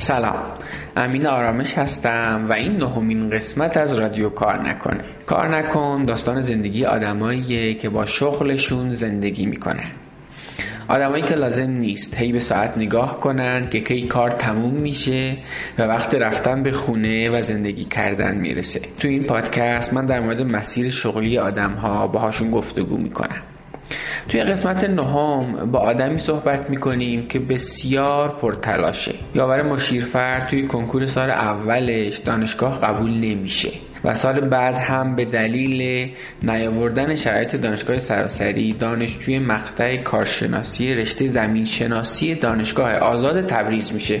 سلام، امین آرامش هستم و این 9مین قسمت از رادیو کار نکنه. کار نکن داستان زندگی آدماییه که با شغلشون زندگی میکنن. آدمایی که لازم نیست هی به ساعت نگاه کنن که کی کار تموم میشه و وقت رفتن به خونه و زندگی کردن میرسه. تو این پادکست من در مورد مسیر شغلی آدمها باهاشون گفتگو میکنم. توی قسمت 9 با آدمی صحبت میکنیم که بسیار پرتلاشه. یاور مشیرفر توی کنکور سال اولش دانشگاه قبول نمیشه و سال بعد هم به دلیل نیاوردن شرایط دانشگاه سراسری دانشجوی مقطع کارشناسی رشته زمین شناسی دانشگاه آزاد تبریز میشه.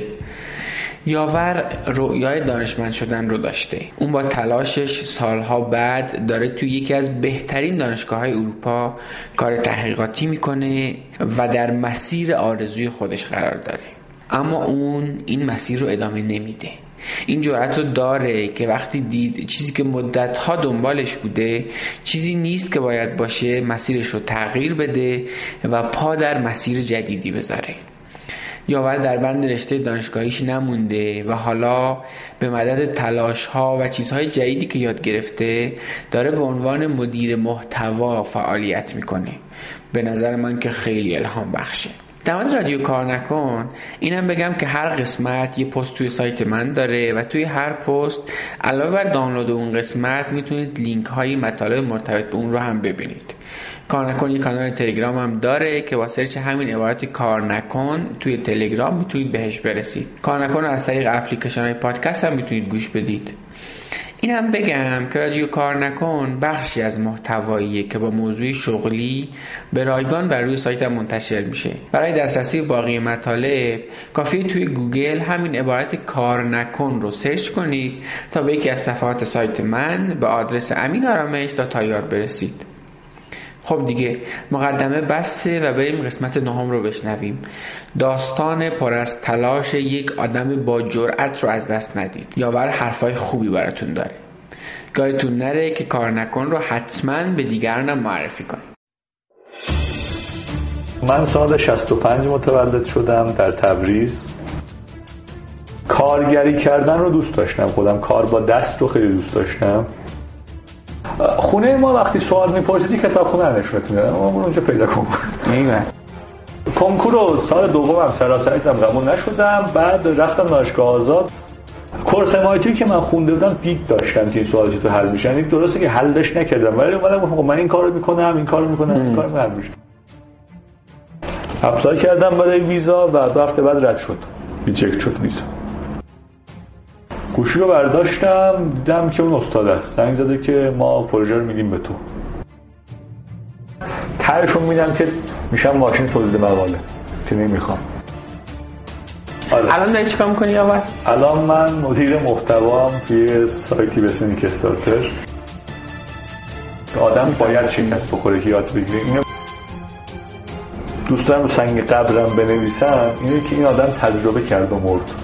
یاور رویای دانشمند شدن رو داشته. اون با تلاشش سالها بعد داره توی یکی از بهترین دانشگاه‌های اروپا کار تحقیقاتی میکنه و در مسیر آرزوی خودش قرار داره. اما اون این مسیر رو ادامه نمیده. این جرأت رو داره که وقتی دید چیزی که مدت‌ها دنبالش بوده چیزی نیست که باید باشه، مسیرش رو تغییر بده و پا در مسیر جدیدی بذاره. یاور در بند رشته دانشگاهیش نمونده و حالا به مدد تلاش‌ها و چیزهای جدیدی که یاد گرفته داره به عنوان مدیر محتوا فعالیت میکنه. به نظر من که خیلی الهام بخشه. در مورد رادیو کار نکن اینم بگم که هر قسمت یه پست توی سایت من داره و توی هر پست علاوه بر دانلود اون قسمت میتونید لینک های مطالب مرتبط به اون رو هم ببینید. کار نکن یه کانال تلگرام هم داره که با سرچ همین عبارت کار نکن توی تلگرام میتونید بهش برسید. کار نکن از طریق اپلیکیشن های پادکست هم میتونید گوش بدید. این هم بگم که رادیو کار نکن بخشی از محتواییه که با موضوع شغلی به رایگان بر روی سایتم منتشر میشه. برای دسترسی باقی مطالب کافیه توی گوگل همین عبارت کار نکن رو سرچ کنید تا به یکی از صفحات سایت من به آدرس aminaramesh.ir برسید. خب دیگه مقدمه بسه و بریم قسمت 9 رو بشنویم. داستان پر از تلاش یک آدم با جرأت رو از دست ندید. یاور حرفای خوبی براتون داره. گایتون نره که کار نکن رو حتما به دیگرانم معرفی کنید. من سال 65 متولد شدم در تبریز. کارگری کردن رو دوست داشتم، خودم کار با دست رو خیلی دوست داشتم. خونه ما وقتی سوال میپرسیدی کتابخونه نشونت میدادن، ما اونجا پیدا کن. کنکور رو سال دومم سراسری قبول نشدم. بعد رفتم دانشگاه آزاد. کورس MIT که من خونده بودم دید داشتم که این سوالاتی تو حل میشن. این درسته که حلش نکردم ولی من این کارو میکنم این کارو حل میشه. اپلای کردم برای ویزا و 2 هفته بعد رد شد. ریجکت شد ویزا. گوشی رو برداشتم دیدم که اون استاد است. زنگ زده که ما پروژه رو میدیم به تو. تهشون میدم که میشم ماشین تولید مقاله که نمیخوام. الان داری چیکار میکنی یاور؟ الان من مدیر محتوام توی سایتی به اسم نیکستارتر. آدم باید شکست بخوره که یاد بگیره. اینو دوست دارم رو سنگ قبرم بنویسم اینه که این آدم تجربه کرد و مرد.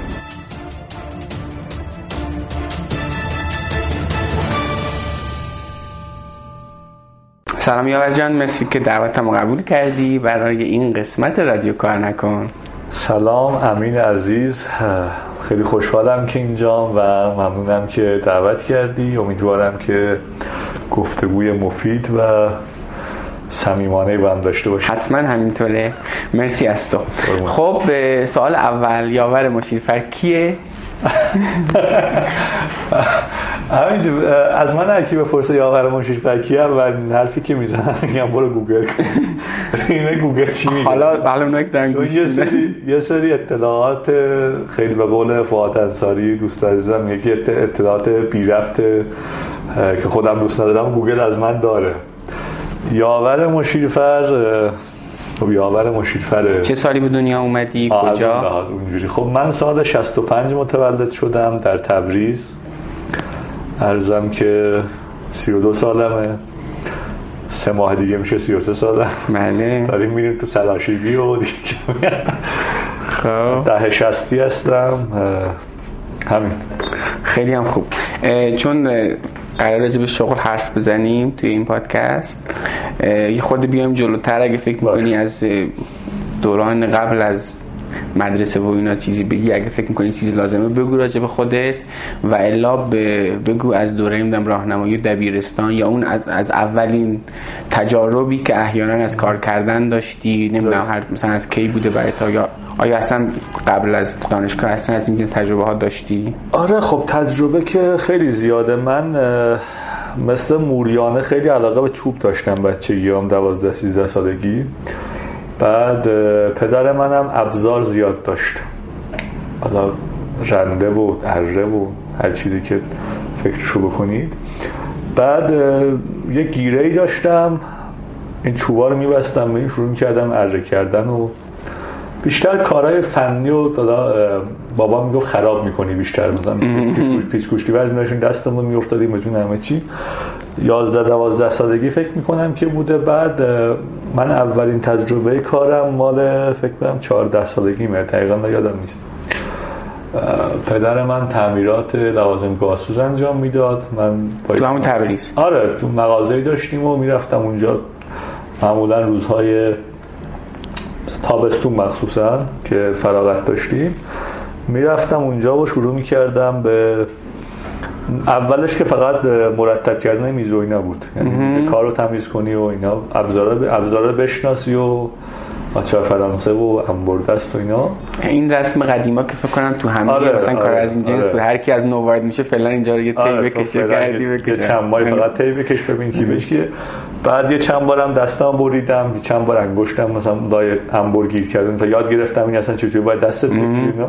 سلام یاور جان، مرسی که دعوتمو قبول کردی برای این قسمت رادیو کار نکن. سلام امین عزیز، خیلی خوشحالم که اینجام و ممنونم که دعوت کردی. امیدوارم که گفتگوی مفید و صمیمانه با هم داشته باشیم. حتما همینطوره. مرسی از تو. خب سوال اول، یاور مشیرفر کیه؟ همینجور از من هرکی بپرسه یاور مشیرفر کیه و حرفی که میزنم میگم برو گوگل کن. اینه گوگل چی میگه؟ حالا اونا که دارن گوش یه سری اطلاعات خیلی به قول فؤاد انصاری دوست عزیزم یکی اطلاعات بی ربط که خودم دوست ندارم گوگل از من داره. یاور مشیرفر چه سالی به دنیا اومدی؟ کجا؟ اونجوری. خب من سال 65 متولد شدم در تبریز. عرضم که 32 سالمه. 3 ماه دیگه میشه 33 سالم. بله. داریم میریم تو سلاشیبی و دیگه. خب ده 60 هستم. همین. خیلی هم خوب. چون قرار راجع به شغل حرف بزنیم توی این پادکست، یه خورده بیایم جلوتر. اگه فکر می‌کنی از دوران قبل از مدرسه و اینا چیزی بگی، اگه فکر میکنی چیزی لازمه بگو راجع به خودت، و الا بگو از دوره نمیدونم راهنمایی دبیرستان یا اون از اولین تجاربی که احیانا از کار کردن داشتی، نمیدونم هر مثلا از کی بوده برای تا، یا آیا اصلا قبل از دانشگاه اصلا از این تجربه ها داشتی؟ آره خب تجربه که خیلی زیاده. من مثل موریانه خیلی علاقه به چوب داشتم بچگیام، 12-13 سالگی. بعد پدر منم ابزار زیاد داشت، حالا رنده و اره و هر چیزی که فکرشو بکنید. بعد یه گیره‌ای داشتم، این چوبا رو می‌بستم، شروع می‌کردم اره کردن و بیشتر کارهای فنی و بابا میگفت خراب میکنی بیشتر، مثلا پیچ-کوشتی برمی‌داشتیم دستمون میافتادیم به جون همه چی. 11-12 سالگی فکر میکنم که بوده. بعد من اولین تجربه کارم مال فکر کنم 14 سالگیمه، دقیقاً یادم نیست. پدر من تعمیرات لوازم گازسوز انجام میداد. من تو همون تبریز؟ آره تو مغازه‌ای داشتیم و میرفتم اونجا معمولا روزهای تابستون مخصوصا که فراغت داشتیم، میرفتم اونجا و شروع میکردم به اولش که فقط مرتب کردن میز و اینا بود، یعنی میز کارو تمیز کنی و اینا، ابزارا بشناسی و آچار فرانسه و انبردست و اینا. این رسم قدیما که فکر کنم تو همه مثلا کار از این جنس بود، هر کی از نو وارد میشه فعلا اینجا رو یه تی بکشه، گردی بکشه، چند ماه فقط تی بکش ببین کی بشه. بعد یه چند بارم دستام بریدم، یه چند بار انگشتم مثلا لای انبر گیر کردم تا یاد گرفتم این اصلا چطوری باید دستت بگیری اینا.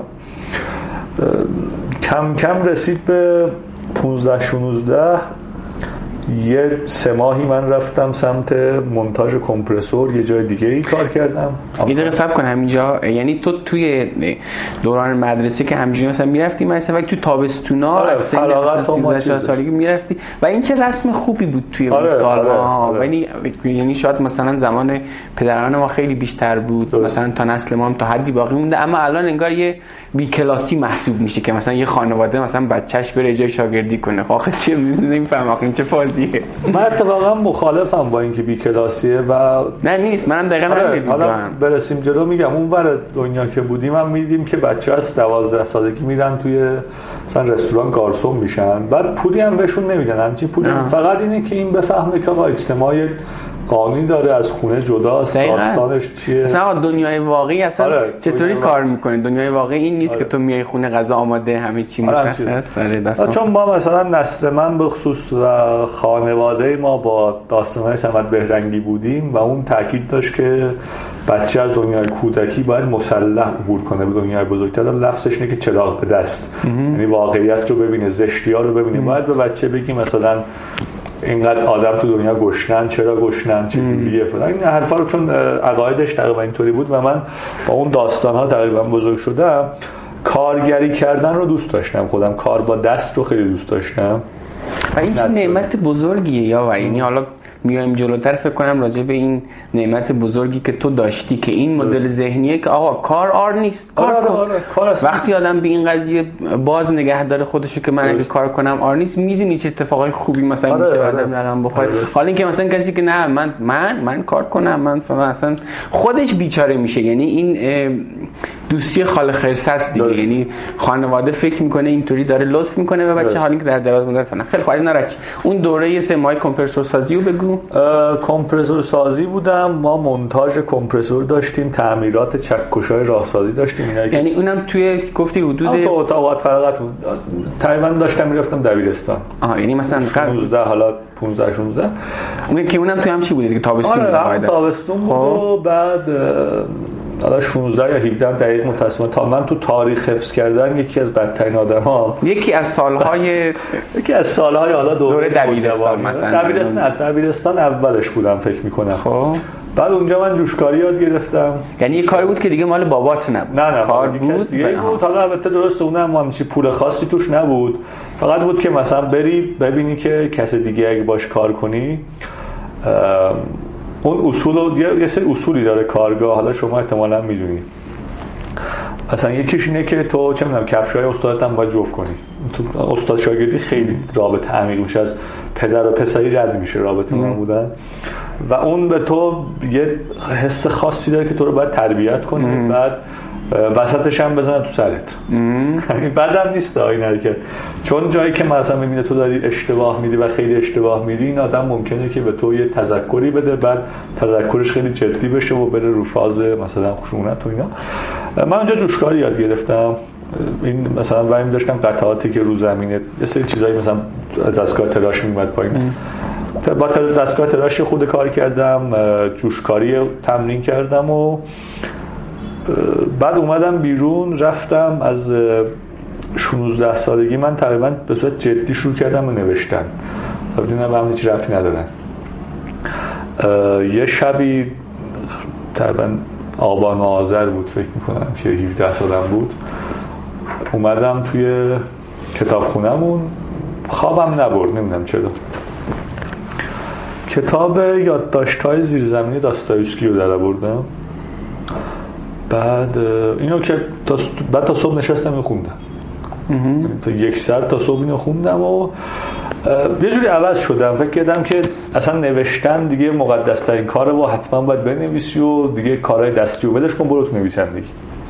کم کم رسید به 15-16. یه 3 ماهی من رفتم سمت مونتاژ کمپرسور، یه جای دیگه ای کار کردم. یه دقیقه صبر کن، همینجا یعنی تو توی دوران مدرسه که همینجوری مثلا میرفتی مثلا تو تابستونا از سن 13 سالگی میرفتی و این چه رسم خوبی بود توی اون سال‌ها. یعنی شاید مثلا زمان پدران ما خیلی بیشتر بود، مثلا تا نسل ما هم تا حدی باقی مونده، اما الان انگار یه بی کلاسی محسوب میشه که مثلا یه خانواده مثلا بچه‌ش بره جای شاگردی کنه. آخه چه نمیفهمم آخه این چه فازیه. من اتفاقا مخالفم با اینکه بی کلاسیه و نه نیست، منم دقیقاً نمی‌دونم. حالا برسیم جلو میگم اون ور دنیا که بودیم هم میدیدیم که بچه از 12 سالگی میرن توی مثلا رستوران گارسون میشن، بعد پولی هم بهشون نمیدن، همچین پولی فقط اینه که این بفهمه که آقا اجتماع قانونی داره، از خونه جداست، داستانش چیه. مثلا دنیای واقعی اصلا چطوری کار میکنه؟ دنیای واقعی این نیست که تو میای خونه غذا آماده همه چی مشخص. چون ما مثلا نسل من به خصوص و خانواده ما با داستان‌های صمد بهرنگی بودیم و اون تاکید داشت که بچه از دنیای کودکی باید مسلح عبور کنه به دنیای بزرگتر. لفظش اینه که چراغ به دست، یعنی واقعیت رو ببینه، زشتی‌ها رو ببینه. باید به بچه بگی مثلا اینقدر آدم تو دنیا گشنن، چرا گشنن، چه جوریه فلان. این حرفا رو چون عقایدش تقریبا اینطوری بود و من با اون داستان‌ها تقریبا بزرگ شدم، کارگری کردن رو دوست داشتم، خودم کار با دست رو خیلی دوست داشتم و این چه نعمت بزرگیه یا یعنی حالا میایم جلوتر فکر کنم راجع به این نعمت بزرگی که تو داشتی که این مدل ذهنیه که آقا کار آر نیست، کار کن. وقتی آدم به این قضیه باز نگه داره خودشو که من اگه کار کنم آر نیست، میدونی چه اتفاقای خوبی مثلا میشه آدم رقم بخوره. حالا اینکه مثلا کسی که نه من کار کنم، من مثلا خودش بیچاره میشه. یعنی این دوستی خال خرس است دیگه، یعنی خانواده فکر میکنه اینطوری داره لطف میکنه به بچه، حالا اینکه در دراز مدت فنا. خیلی خوب، نرچ اون دوره 3 ماه کمپرسور سازی رو بگو. کمپرسور سازی بودم، ما مونتاژ کمپرسور داشتیم، تعمیرات چکش‌های راهسازی داشتیم. یعنی اونم توی گفتی حدود تو اتاقات فراغت بود. تقریبا داشتم میرفتم دبیرستان. یعنی مثلا 16 حالا 15 16 اونم توی هم چی بود دیگه؟ تابستون بود. تابستون بود و بعد حالا 16 یا 17 دقیق متأسفانه تا من تو تاریخ حفظ کردن یکی از بدترین آدم‌ها، یکی از سالهای حالا دوره دبیرستان مثلا. دبیرستان اولش بودم فکر می‌کنم. خب بعد اونجا من جوشکاری یاد گرفتم. یعنی یه کاری بود که دیگه مال بابات نبود. نه کار بود دیگه بود. حالا البته درسته اونم همچی پول خاصی توش نبود، فقط بود که مثلا بری ببینی که کس دیگه اگه باش کار کنی اون اصول یه سری اصولی داره کارگاه، حالا شما احتمالاً میدونی. مثلا یکیش اینه که تو چه میدونم کفشای استادت هم باید جفت کنی. تو استاد شاگردی خیلی رابطه عمیق میشه، از پدر و پسری رد میشه رابطه ما بودن و اون به تو یه حس خاصی داره که تو رو باید تربیت کنه. بعد وسطش هم بزنن تو سرت. این بدم نیست این حرکت، چون جایی که مثلا میبینه تو داری اشتباه میری و خیلی اشتباه میری، این آدم ممکنه که به تو یه تذکری بده، بعد تذکرش خیلی جدی بشه و بره رو فاز مثلا خشونت و اینا. من اونجا جوشکاری یاد گرفتم. این مثلا ولی داشتم قطعاتی که رو زمینه یه سری چیزایی مثلا دستگاه تراش میومد پایین، با دستگاه تراش خود کار کردم، جوشکاری تمرین کردم و بعد اومدم بیرون. رفتم از 16 سالگی من تقریبا به صورت جدی شروع کردم به نوشتن. دیدم به هم هیچ ربطی ندارن. یه شبی تقریبا آبان آذر بود فکر میکنم که 17 سالم بود، اومدم توی کتابخونه‌مون، خوابم نبرد، نمیدونم چرا. کتاب یادداشت‌های زیرزمینی داستایوفسکی رو درآوردم. بعد اینو که بعد تا صبح نشستم اینو خوندم. تا 1 ساعت تا صبح اینو خوندم و یه جوری عوض شدم. فکر کردم که اصلا نوشتن دیگه مقدس‌ترین کاره و حتما باید بنویسی و دیگه کارهای دستی و ولش کن، برو تو نویسندگی.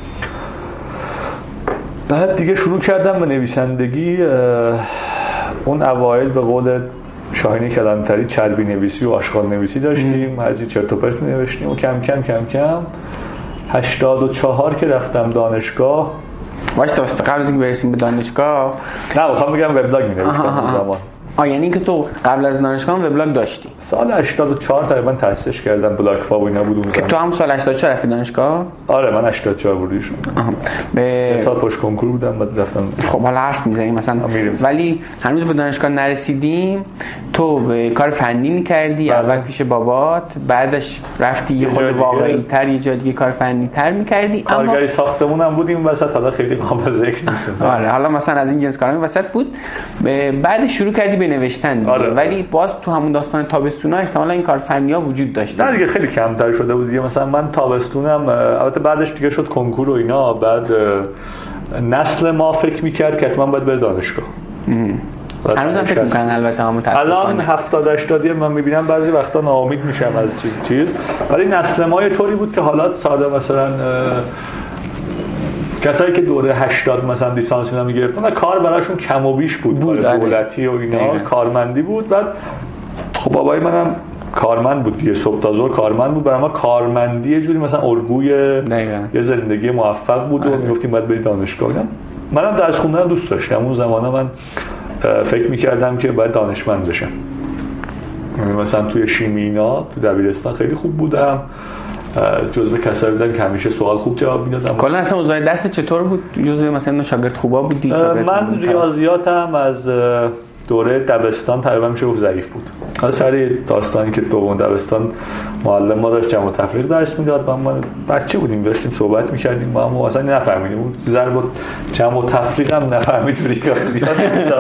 بعد دیگه شروع کردم به نویسندگی. اون اوایل به قول شاهین کلانتری چربی نویسی و آشغال نویسی داشتیم، هرچی چرت و پرت نوشتیم و کم کم 84 که رفتم دانشگاه. واسه قبل از اینکه برسیم به دانشگاه، نه میخوام بگم وبلاگ می‌نوشتم اون زمان. یعنی که تو قبل از دانشگاه وبلاگ داشتی؟ سال 84 تقریبا تأسیسش کردم، بلاگ فاب اینا بود اون زمان. تو هم سال 84 رفتی دانشگاه؟ آره من 84 ورودی شدم. یه سال پشت کنکور بودم بعد رفتم. خب حالا حرف میزنیم مثلا، ولی هنوز به دانشگاه نرسیدیم. تو به کار فنی می‌کردی اول پیش بابات، بعدش رفتی یه خود واقعی‌تر یه جای دیگه کار فنی‌تر می‌کردی. کارگری ساختمونم بودیم وسط، حالا خیلی قابل ذکر نیست. آره حالا مثلا از این جنس کارا وسط بود. بعد شروع کردی به نوشتن. آره. ولی باز تو همون داستان تابستونا احتمالاً این کار فنی‌ها وجود داشت. نه دیگه خیلی کمتر شده بود دیگه. مثلا من تابستونم البته بعدش دیگه شد کنکور و اینا، بعد نسل ما فکر می‌کرد که حتما باید بره دانشگاه. هنوزم فکر می‌کنن البته همون الان 70-80 من می‌بینم بعضی وقتا ناامید میشم از چیز، ولی نسل ما یه طوری بود که حالات ساده مثلا کسایی که دوره 80 مثلا لیسانس اینا می‌گرفتن کار براشون کم و بیش بود دولتی و اینا، کارمندی بود. بعد خب بابای منم کارمند بود دیگه، صبح تا ظهر کارمند بود. برای ما کارمندی یه جوری مثلا الگوی یه زندگی موفق بود و میگفتیم باید بری دانشگاه. منم درس خوندن دوست داشتم. اون زمانه من فکر می‌کردم که باید دانشمند بشم. مثلا توی شیمی اینا تو دبیرستان خیلی خوب بودم، جزو کسایی بودم که همیشه سوال خوب جواب میدادم. کلا اصلا اوضاع درس چطور بود؟ جزو مثلا شاگرد خوبا بودی؟ من ریاضیاتم از دوره دبستان تقریبا میشه گفت ضعیف بود. حالا سر داستانی که دوم دبستان معلم ما داشت جمع و تفریق درس میداد، ما بچه بودیم داشتیم صحبت میکردیم با هم، اصلا نفهمیدیم بود ضرب جمع و تفریق هم نفهمید ریاضیات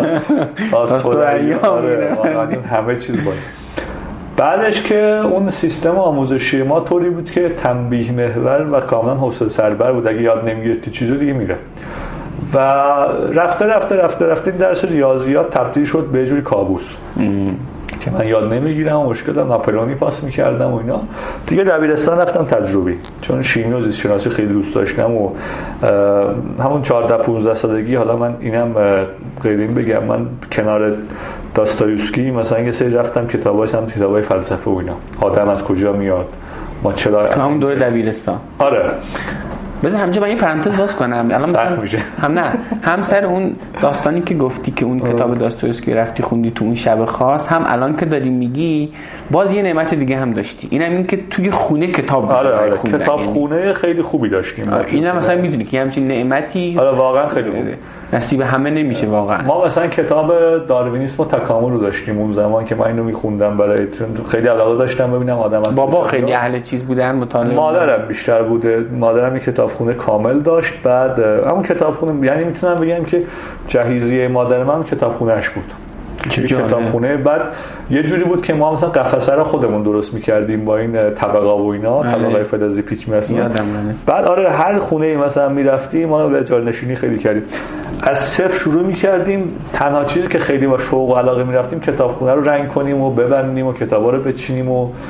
همه چیز بود. بعدش که اون سیستم آموزشی ما طوری بود که تنبیه محور و کاملا حوصله سربر بود، اگه یاد نمیگرفتی چیزو دیگه میره و رفته درس ریاضیات تبدیل شد به جوری کابوس که من یاد نمیگیرم و مشکل ناپلئونی پاس میکردم و اینا. دیگه دبیرستان رفتم تجربی، چون شیمی و زیست شناسی خیلی دوست داشتم و همون 14-15 سالگی، حالا من اینم غیرین بگم، من کنار داستایوفسکی مثلا یه سری رفتم کتابای فلسفه و اینا، آدم از کجا میاد، ما چرا همون دوره دبیرستان. آره بذار همینجا من یه پرانتز باز کنم. الان مثلا هم سر اون داستانی که گفتی که اون کتاب داستایوفسکی رفتی خوندی تو اون شب خاص، هم الان که داری میگی باز یه نعمت دیگه هم داشتی، اینم این که توی خونه کتاب آره کتاب خونه خیلی خوبی داشتیم. اینم مثلا میدونی که همچین نعمتی آره واقعا خیلی خوبه، نصیب همه نمیشه واقعا. ما مثلا کتاب داروینیسم و تکامل رو داشتیم اون زمان که من اینو میخوندم، برای چون خیلی علاقه داشتم ببینم آدم بابا خیلی اهل چیز بودن، مطالعه. مادرم بیشتر بوده، مادرم این کتابخونه کامل داشت. بعد همون کتابخونه یعنی میتونم بگم که جهیزیه مادر من کتابخونه‌اش بود. کتابخونه بعد یه جوری بود که ما مثلا قفسه رو خودمون درست می‌کردیم با این طبقه و اینا، طبقه فلزی پیچ می‌رسیم. بعد آره هر خونه مثلا می‌رفتیم ما اجاره نشینی خیلی کردیم، از صفر شروع می‌کردیم. تنها چیزی که خیلی با شوق و علاقه می‌رفتیم کتابخونه رو رنگ کنیم و ببندیم و کتابا رو بچینیم و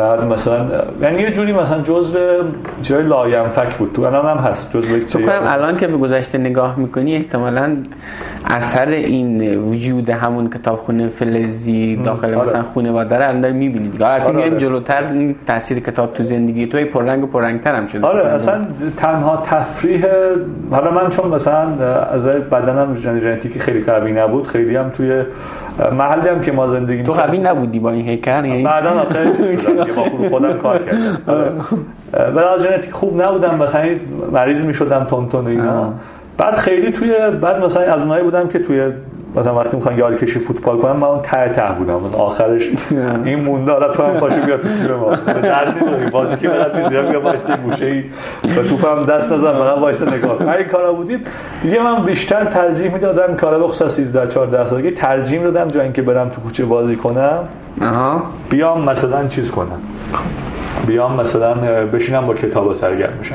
بعد مثلا یعنی یه جوری مثلا جزء چیزای لاینفک بود، تو الان هم هست جزء یک چیزی. الان که به گذشته نگاه میکنی احتمالاً اثر این وجود همون کتابخونه فلزی داخل مثلا خانواده رو الان میبینید. البته میایم جلوتر این تاثیر کتاب تو زندگی توی پررنگ و پررنگتر هم شده. آره اصلا تنها تفریح، حالا من چون مثلا از بدنم ژنتیکی خیلی قوی نبود، خیلی هم توی محلی هم که ما زندگی تو قوی نبودی با این هیکل، یعنی بعداً آخر چیز شدم که با خودم کار کردم. بعد ژنتیک خوب نبودم، مثلا مریض میشدم تون اینا. بعد خیلی توی بعد مثلا از اونایی بودم که توی مثلا وقتی میخوان یاری کشی فوتبال کنم من اون ته بودم، آخرش این مونده حالا تو هم پاشو بیا تو تیم ما درد نمی‌کنی، بازی که بلد نیستی بیا وایستی گوشه‌ای و توپم دست نزن فقط وایس نگاه. این کارا بودیم دیگه. من بیشتر ترجیح میدادم کارا بخصوصا 13 14 سالگی ترجیح میدادم جای اینکه برم تو کوچه بازی کنم بیام مثلا چیز کنم، بیام مثلا بشینم با کتابا سرگرم بشم.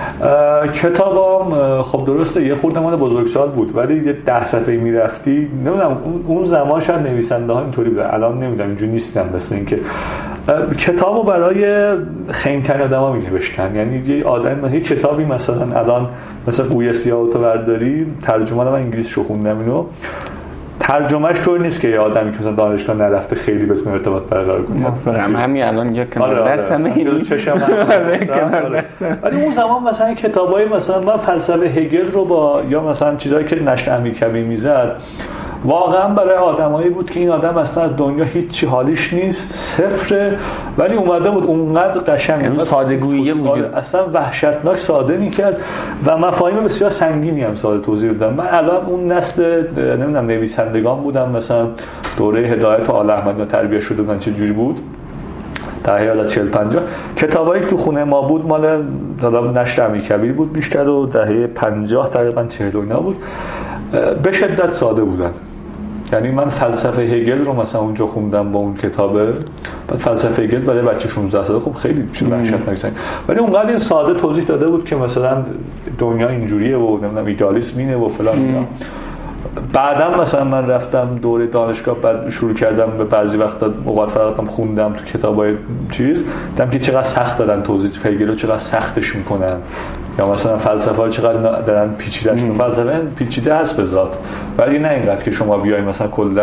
کتابام خب درسته یه خورده مال بزرگسال بود، ولی یه 10 صفحه‌ای میرفتی، نمیدونم اون زمان شاید نویسنده ها اینطوری بودن، الان نمیدونم اینجوری نیستم. مثل اینکه کتابو برای خنگ‌ترین آدما می‌نوشتن، یعنی یه آدم مثلا کتابی مثلا الان مثلا قوی سیاه تو برداری، ترجمه من انگلیسیشو خوندم، اینو ترجمهش طور نیست که یه آدمی که مثلا دانشگاه نرفته خیلی بتونه ارتباط برقرار کنه. موافقم، همین الان یه کنار دستمه این چشم کنار دستم. ولی اون زمان مثلا کتابای مثلا من فلسفه هگل رو با یا مثلا چیزایی که نشر امیرکبیر میزد واقعا برای آدمایی بود که این آدم اصلا دنیا هیچی حالیش نیست، صفره، ولی اومده بود اونقدر قشنگ، اون ساده‌گویی وجود اصلا وحشتناک ساده میکرد و مفاهیم بسیار سنگینی هم ساده توضیح دادن. من الان اون نسل نمیدونم نویسندگان بودم، مثلا دوره هدایت و آل احمد تربیت شده بودن چه جوری بود دهه 40-50 کتابایی که تو خونه ما بود مال نشر امیرکبیر بود بیشتر، و دهه 50 تقریبا 40 اینا بود، به شدت ساده بودن. یعنی من فلسفه هگل رو مثلا اونجا خوندم با اون کتابه، بعد فلسفه هگل برای بچه 16 ساله خب خیلی وحشتناک، ولی اونقدر این ساده توضیح داده بود که مثلا دنیا اینجوریه و نمیدونم ایدئالیسم اینه و فلان اینا. بعدم مثلا من رفتم دوره دانشگاه، بعد شروع کردم به بعضی وقتا اوقات فرقم خوندم تو کتابای چیز، دیدم که چقدر سخت دارن توضیح هگل رو، چقدر سختش میکنن، یا مثلا فلسفه ها چقدر دارن پیچیدهش میکنن. فلسفه پیچیده هست به ذات، ولی نه اینقدر که شما بیای مثلا کلا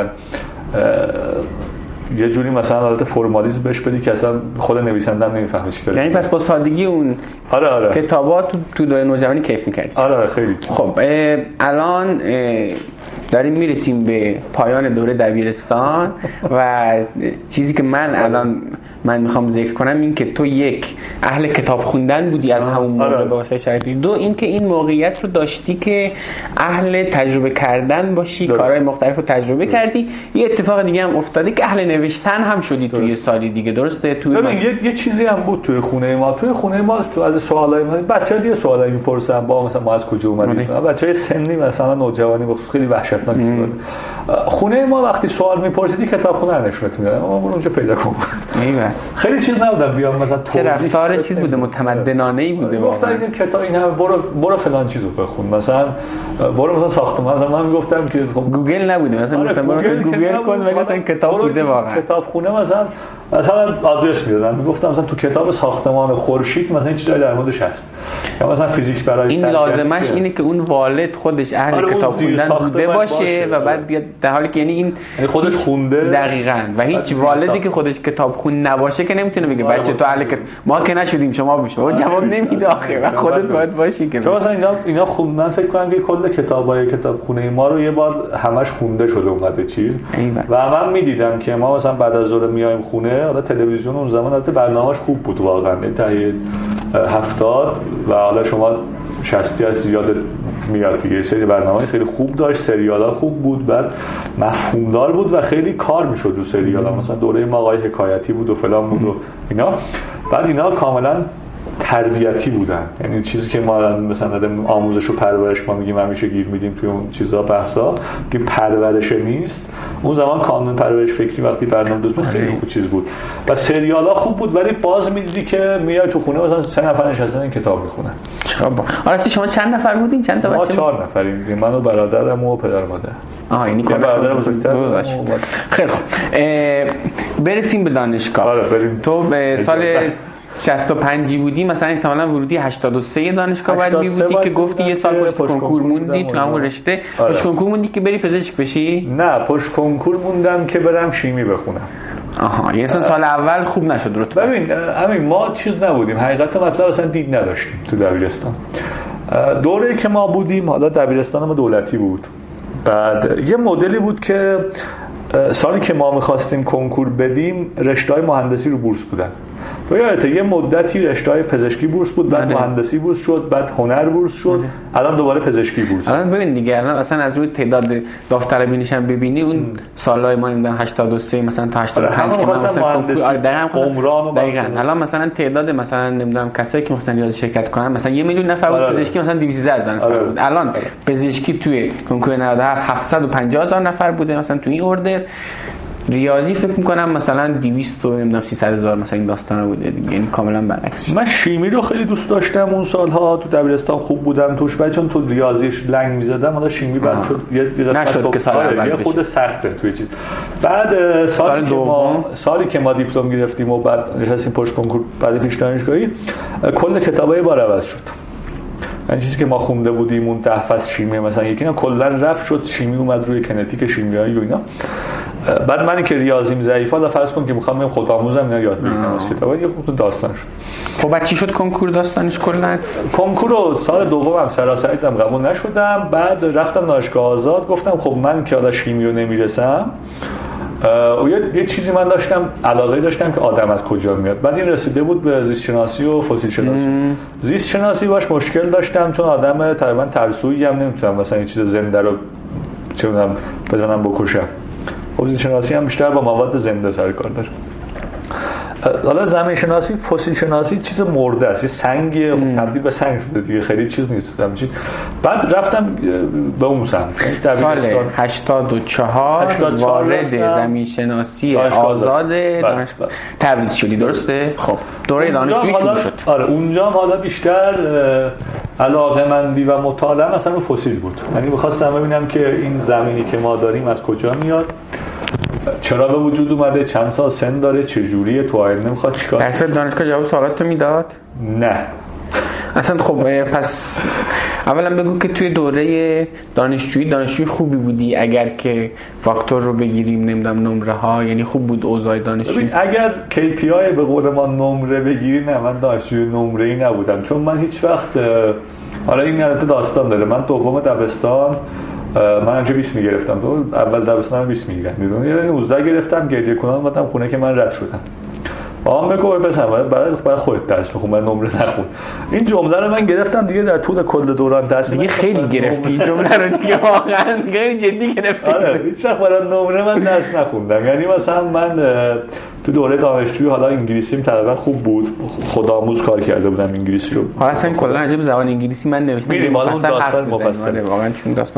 یه جوری مثلا حالت فرمالیسم بهش بدی که اصلا خود نویسنده هم نمیفهمه چی داره. یعنی پس با سادگی اون آره کتابات تو دوره نوجوانی کیف می‌کردی. آره خیلی. خب الان داریم میرسیم به پایان دوره دبیرستان و چیزی که من میخوام ذکر کنم این که تو یک اهل کتاب خوندن بودی از همون موقع به واسطه شرایط، دو این که این موقعیت رو داشتی که اهل تجربه کردن باشی، کارهای مختلف رو تجربه کردی. یه اتفاق دیگه هم افتاده که اهل نوشتن هم شدی توی سالی دیگه، درسته؟ ببین یه چیزی هم بود توی خونه ما تو از سوالای من بچه‌ها دیگه سوالایی میپرسن با مثلا ما از کجا اومدیم، بچه‌های سنی مثلا نوجوانی بخصوص خیلی وحشتناک بود. خونه ما وقتی سوال میپرسیدی کتابخونه نشونت میدادن، ما برو اونجا پیدا کن. خیلی چیز نبودم بیام مثلا چه رفتار چیز بوده، متمدنانه‌ای بوده. گفتن این کتاب این همه برو فلان چیزو بخون، مثلا برو مثلا ساختمان. مثلا من میگفتم که گوگل نبوده، مثلا گوگل کن مثلا کتاب بوده، واقعا کتابخونه مثلا آدرس میدادن، میگفتم مثلا تو کتاب ساختمان خورشید مثلا این چیزایی در موردش هست، یا مثلا فیزیک برای این لازمش اینه که اون والد خودش اهل کتاب خوندن بوده باشه و بعد بیاد، در حالی که یعنی خودش خونده دقیقاً، و هیچ والدی که خودش کتاب خون نباشه که نمیتونه بگه بچه تو اهل کتاب، ما که نشدیم شما بشو. و جواب نمیده آخه، و خودت باید باشی که چون مثلا اینا خوندن. فکر کنم که کل کتابای کتابخونه ما رو یه بار همش خونده شده اومده چیز، و من میدیدم که ما مثلا بعد از ظهر میایم خونه، حالا تلویزیون اون زمان البته برنامه‌اش خوب بود واقعا، دهه 70 و حالا شما 60 از یاد میاد دیگه، سری برنامه‌های خیلی خوب داشت، سریال‌ها خوب بود، بعد مفهومدار بود و خیلی کار میشد رو سریال‌ها. مثلا دوره ما آقای حکایتی بود و فلان بود و اینا. بعد اینا کاملا تربیتی بودن، یعنی چیزی که ما مثلا آموزش و پرورش ما میگیم همیشه گیر میدیم توی اون چیزا بحثا که پرورش نیست. اون زمان کانون پرورش فکری وقتی برنامه‌ریزی بود خیلی خوب چیز بود و سریالا خوب بود، ولی باز می‌دیدی که میای تو خونه مثلا 3 نفر نشستن کتاب میخونن. آراستی شما چند نفر بودین؟ چند تا بچه؟ ما 4 نفریم بودیم، من و برادرم و پدر مادر. یعنی برادر بزرگتر. خیلی خوب. برسیم به دانشگاه. آره بریم. تو به سال 65 بودی، مثلا احتمالاً ورودی 83 دانشگاه بعد می بودی که گفتی یه سال پشت کنکور موندی تو همون رشته. پشت کنکور موندی که بری پزشک بشی؟ نه، پشت کنکور موندم که برم شیمی بخونم. یعنی اصلا سال اول خوب نشد رتبه. ببین همین ما چیز نبودیم، حقیقت مطلب اصلا دید نداشتیم تو دبیرستان. دوره‌ای که ما بودیم، حالا دبیرستان ما دولتی بود، بعد یه مدلی بود که سالی که ما می‌خواستیم کنکور بدیم رشته‌های مهندسی رو بورس بودن. تو یادته یه مدتی رشته‌های پزشکی بورس بود، بعد مهندسی بورس شد، بعد هنر بورس شد، الان دوباره پزشکی بورس. الان ببین دیگه الان اصلا از روی تعداد داوطلبینش هم ببینی اون سال‌های ما نمیدونم 83 مثلا تا 85 که مثلا کنکور دقیقاً الان مثلا تعداد مثلا نمیدونم کسایی که مثلا ریاضی شرکت کنن مثلا 1 میلیون نفر بود، پزشکی مثلا 213,000 نفر بود. الان پزشکی توی کنکور 97 750,000 نفر بوده مثلا توی این اوردر. ریاضی فکر میکنم مثلا 200 و نمیدونم 300,000 مثلا این داستانا بوده دیگه، یعنی کاملا برعکس. من شیمی رو خیلی دوست داشتم اون سالها، تو دبیرستان خوب بودم توش، ولی چون تو ریاضیش لنگ میزدم حالا شیمی بعد شد یه قسمت که سال اول یه خود سخته توی چیز. بعد سالی که ما دیپلم گرفتیم و بعد نشستیم پشت کنکور بعد پیش دانشگاهی، کل کتابای بار عوض شد. این چیزی که ما خونده بودیم اون 10 فصل شیمی مثلا یکی نه کلا رفت شد، شیمی اومد روی کنتیک شیمیایی و اینا. بعد منی که ریاضیم ضعیفه، حالا فرض کن که میخوام برم خودآموزم اینا یاد بگیرم از کتابا، یه خود داستان شد. خب بعد چی شد کنکور داستانش کلا؟ کنکور رو سال دومم سراسری قبول نشدم، بعد رفتم دانشگاه آزاد، گفتم خب من که حالا شیمی رو نمیرسم و یه چیزی من داشتم علاقه داشتم که آدم از کجا میاد. بعد این رسیده بود به زیست شناسی و فسیل شناسی. زیست شناسی باش مشکل داشتم چون آدم تقریبا ترسویی هم نمیتونم مثلا این چیز زنده رو چه میدونم بزنم بکشم. خب زیست شناسی هم بیشتر با مواد زنده سر کار داره. حالا زمین شناسی فسیل شناسی چیز مرده است، یه سنگی تبدیل به سنگ شده دیگه، خیلی چیز نیست همین. بعد رفتم به اون سمت سال 84 وارد زمین شناسی آزاد دانشگاه تبریز شدی، درسته؟ خب دوره دانشجویی شروع شد. آره اونجا حالا بیشتر علاقه‌مندی و مطالعه مثلا رو فسیل بود، یعنی می‌خواستم ببینم که این زمینی که ما داریم از کجا میاد، چرا به وجود اومده، چند سال سن داره، چه جوریه، تو آینده میخواد چیکار کنه. اصلا دانشگاه جواب سوالاتو میداد؟ نه اصلا. خب پس اولا بگو که توی دوره دانشجویی خوبی بودی اگر که فاکتور رو بگیریم نمیدونم نمره ها، یعنی خوب بود اوضاع دانشجویی؟ اگر KPI به قول ما نمره بگیری، نه من دانشجوی نمره‌ای نبودم، چون من هیچ وقت حالا این البته داستان داره. من دوم دبستان من همچه 20 میگرفتم، تو اول دبستان 20 میگیرن، یعنی 19 گرفتم، گریه کنم اومدم خونه که من رد شدم. آقا میگه بپسم برای خودت درس بخون، من نمره نخون. این جمله رو من گرفتم دیگه در طول کل دوران درس دیگه خیلی گرفتی جمله رو دیگه، واقعا خیلی جدی گرفتی. آره هیچ وقت برای نمره من درس نخوندم. یعنی مثلا من تو دوره دانشجویی حالا انگلیسیم تقریبا خوب بود، خودآموز کار کرده بودم انگلیسی رو. حالا اصلا کلا راجع به زبان انگلیسی من نوشتم میریم حالا اون داستان مفصل واقعا،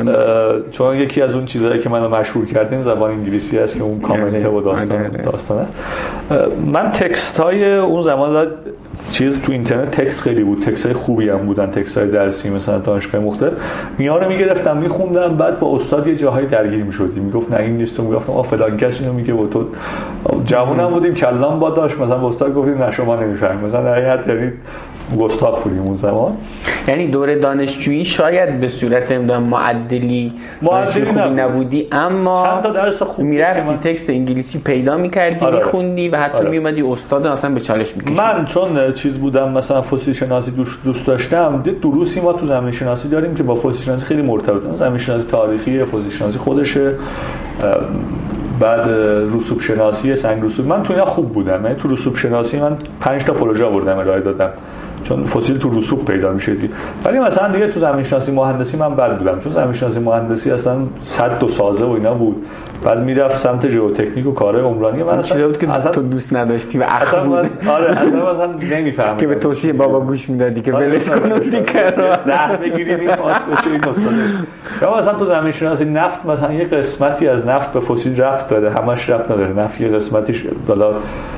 چون یکی از اون چیزایی که منو مشهور کردین زبان انگلیسی است که اون کامنت و داستان است. من تکست های اون زمان چیز تو اینترنت تکست خیلی بود، تکست های خوبی هم بودن، تکست های درسی مثلا دانشگاه مختلف، اینا رو میگرفتم میخوندم، بعد با استاد یه جاهای درگیر میشدیم، میگفت نه این نیست، میگفتم آ فلان کسی اینو میگه و تو جوونم بودیم کلام با داشت، مثلا با استاد گفتیم نه شما نمیفهمید، مثلا در حقیقت دارید گستاخ بودیم اون زمان. یعنی دوره دانشجویی شاید به صورت معدلی خوبی نبودی، اما چند تا درس خوب میرفتی تکست انگلیسی پیدا میکردی، میخوندی و حتی میومدی استاد اصلا به چالش میکشید. من چون چیز بودم مثلا فسیل شناسی دوست داشتم، دروسی ما تو زمین شناسی داریم که با فسیل شناسی خیلی مرتبطه، زمین شناسی تاریخی، فسیل شناسی خودشه، بعد رسوب شناسی، سنگ رسوب. من تو اینا خوب بودم، یعنی تو رسوب شناسی من 5 تا پروژه آوردم ارائه دادم چون فسیل تو رسوب پیدا میشه. ولی مثلا دیگه تو زمین شناسی مهندسی من بد بودم، چون زمین شناسی مهندسی اصلا صد و سازه و اینا بود. بعد میرفت سمت ژئوتکنیک و کارهای عمرانی. من اصلا بود که تو دوست نداشتی و اخ بود. آره اصلا نمیفهمم که به توصیه بابا گوش میدادی که ولش کن دیگه نه بگیریم این پاس بشه این استاد. یا مثلا تو زمین شناسی نفت مثلا یه قسمتی از نفت به فسیل ربط داره، همش ربط نداره. نفت یه قسمتیش بالا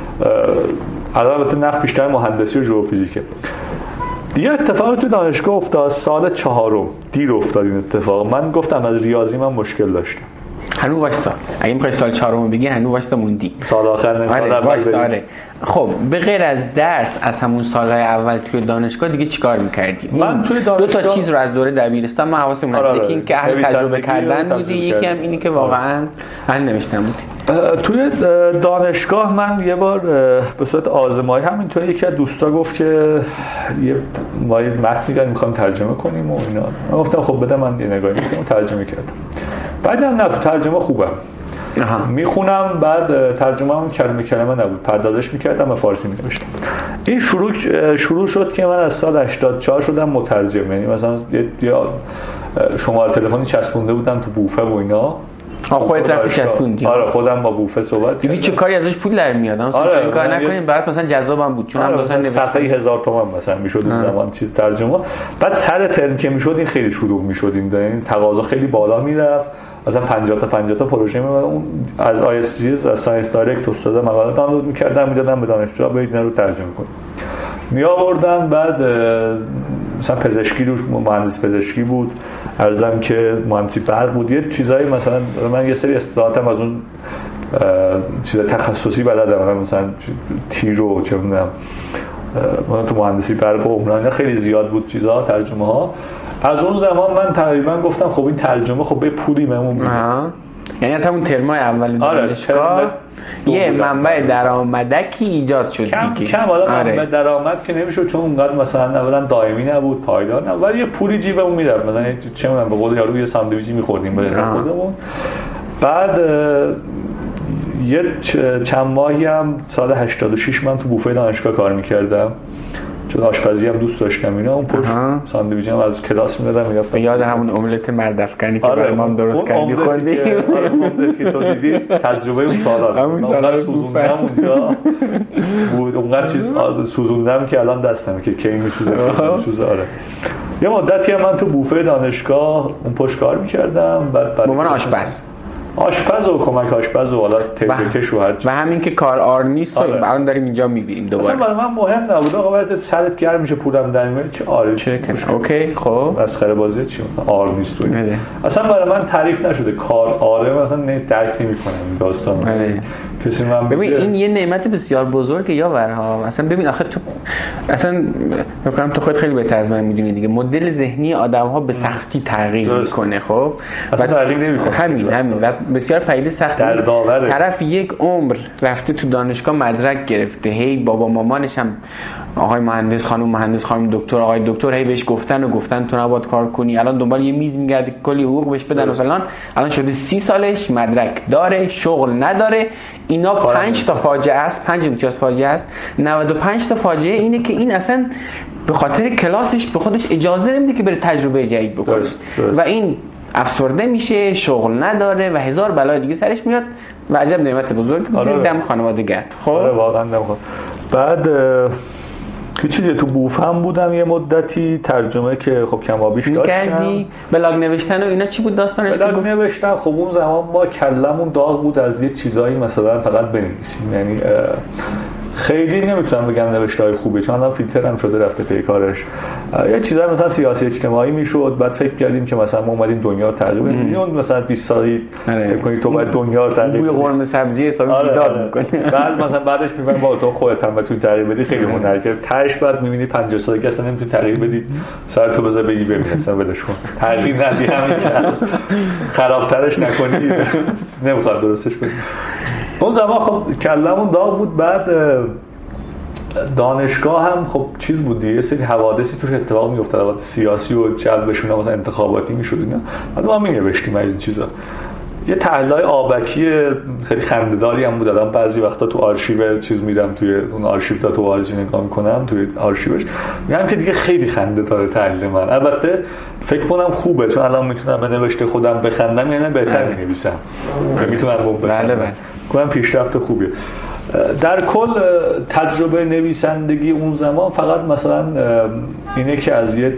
البته نفت بیشتر مهندسی و ژئوفیزیکه. یه اتفاقی تو دانشگاه افتاد سال 4 دیر افتاد این اتفاق. من گفتم از ریاضی من مشکل داشتم. هنوز واستا اگه میخوای سال 4 بگی هنوز واستا موندی. سال آخر نه سال اول. آره. خب به غیر از درس از همون سالهای اول توی دانشگاه دیگه چیکار می‌کردی؟ من توی دانشگاه 2 تا چیز رو از دوره دبیرستان من حواسم هست. یکی این که اهل تجربه کردن بودی، یکی هم اینی که واقعا اهل نوشتن بودی. توی دانشگاه من یه بار به صورت آزمایی همینطوری یکی از دوستا گفت که ما یه متنی می‌خوایم ترجمه کنیم و اینا. من گفتم خب بده من یه نگاهی می‌کنم. ترجمه کردم. بعدم نه ترجمه خوبم میخونم، بعد ترجمه هم کلمه کلمه نبود، پردازش میکردم و فارسی می‌نوشتم. این شروع شد که من از سال 84 شدم مترجم. یعنی مثلا یه شماره تلفنی چسبونده بودم تو بوفه و اینا. خودت رفتی چسبوندی؟ آره خودم با بوفه صحبت کردم. چه کاری ازش پول در میاد؟ مثلا آره چه کار نکنیم برات مثلا جذابم بود، چون هم مثلا نوشتم صفحه 1000 تومان مثلا میشد اون زمان چیز ترجمه. بعد سر ترم که میشد این خیلی شروع میشد، این تقاضا خیلی بالا میرفت. مثلا 50 تا پروژه میومد. اون از ISGS از ساینس دایرکت استاد مقاله دانلود می‌کردم میدادم به دانشجوها برید اینا رو ترجمه کنید. میآوردن. بعد مثلا پزشکی روش مهندس پزشکی بود، ارزم که مهندسی برق بود، یه چیزایی مثلا من یه سری اصطلاحاتم از اون چیز تخصصی بلدم، مثلا تیر و چه می‌دونم من تو مهندسی برق و عمرانی خیلی زیاد بود چیزا ترجمه ها. از اون زمان من تقریبا گفتم خب این ترجمه خب به پولی بهمون میده. یعنی از همون ترمای اول دانشگاه یه منبع درآمدکی ایجاد شد دیگه. کم منبع درآمد که نمیشد، چون اونقدر مثلا اولا دائمی نبود، پایدار نبود، ولی یه پولی جیبمون میرفت. مثلا چه میدونم به قول یارو یه ساندویچی می‌خوردیم به خودمون. بعد یه چند ماهی هم سال 86 من تو بوفه دانشگاه کار می‌کردم، چون آشپزی هم دوست داشتم اینا. اون پشت ساندویچ هم از کلاس می‌دادم میرفتم. یاد همون املت مردافغانی که برای ما درست کردی خوردی. املت که تو دیدی تجربه اون سالات. اونقدر سوزوندم اونجا بود، اونقدر چیز سوزوندم که الان دستمه که کی میسوزه. آره یه مدتی هم من تو بوفه دانشگاه اون پشت کار می‌کردم. بعد به عنوان آشپز و کمک آشپز و حالا تبریکش و هر چی. و همین که کار آر نیست الان داریم اینجا می‌بینیم دوباره. اصلا برای من مهم نبود. آقا باید سرت گرم میشه پولم در میاد چه آره چه اوکی خب مسخره بازی چی مثلا آر نیست تو اصلا برای من تعریف نشده کار آره مثلا درک نمی‌کنم این داستان. کسی من ببین این یه نعمت بسیار بزرگه یاورها. اصلا ببین آخه تو اصلا میگم تو خودت خیلی بهتر از من میدونی دیگه، مدل ذهنی آدم‌ها به سختی تغییر میکنه. خب اصلا تغییر نمیکنه. همین و بسیار پدیده سخته. طرف یک عمر رفته تو دانشگاه مدرک گرفته، هی بابا مامانش هم آقای مهندس خانم دکتر آقای دکتر هی بهش گفتن تو نباید کار کنی، الان دنبال یه میز میگرده کلی حقوق بهش بدن و فلان. الان شده 30 سالش مدرک داره، شغل نداره. اینا 5 تا فاجعه است، 5 امتیاز فاجعه است. 95 تا فاجعه اینه که این اصلا به خاطر کلاسش به خودش اجازه نمیده که بره تجربه جدید بکنه و این افسرده میشه، شغل نداره و هزار بلای دیگه سرش میاد و عجب نعمت بزرگی دم خانواده گرد. خب واقعا دم بعد چیزی تو بوفم بودم یه مدتی، ترجمه که خب کمابیش داشتم. بلاگ نوشتن و اینا چی بود داستانش؟ بلاگ نوشتن خب اون زمان ما کلمون داغ بود از یه چیزایی مثلا فقط بنویسیم، یعنی خیلی نمیتونم بگم نوشته‌های خوبه چون الان فیلتر هم شده رفته پی کارش. یه چیزایی مثلا سیاسی اجتماعی میشد، بعد فکر کردیم که مثلا ما اومدیم دنیا رو تغییر بدیم. اون مثلا 20 سالی فکر کنید تو باید دنیا رو تغییر بدی، بوی قرمه سبزی حسابی بیداد می‌کنی. بعد مثلا بعدش میگن با تو خودت هم بتونی تغییر بدی، خیلی هنر کرد. تاش بعد می‌بینی 50 سالگی اصلا نمیتونی تغییر بدی، سر تو بذار بگی ببین اصلا ولش کن، تغییر ندی همین که خرابترش نکنی، نمیخواد درستش کنی. اون زمان خب کلمون داغ بود. بعد دانشگاه هم خب چیز بود دیگه، یه سری حوادثی توش اتفاق میافتاد، حوادث سیاسی و جلبشون مثلا انتخاباتی میشد اینا. بعد ما می‌نوشتیم از این چیزا. یه تحلیل‌های آبکی خیلی خنده‌داری هم بود. دادم بعضی وقتا تو آرشیو چیز میرم توی اون آرشیو تاتوواژ نگاه می‌کنم توی آرشیوش، میگم که دیگه خیلی خنده‌داره تحلیل من. البته فکر کنم خوبه چون الان میتونم به نوشته خودم بخندم، یعنی بهتر می‌نویسم. میتونم بله کنم پیشرفت خوبیه. در کل تجربه نویسندگی اون زمان فقط مثلا اینه که از یه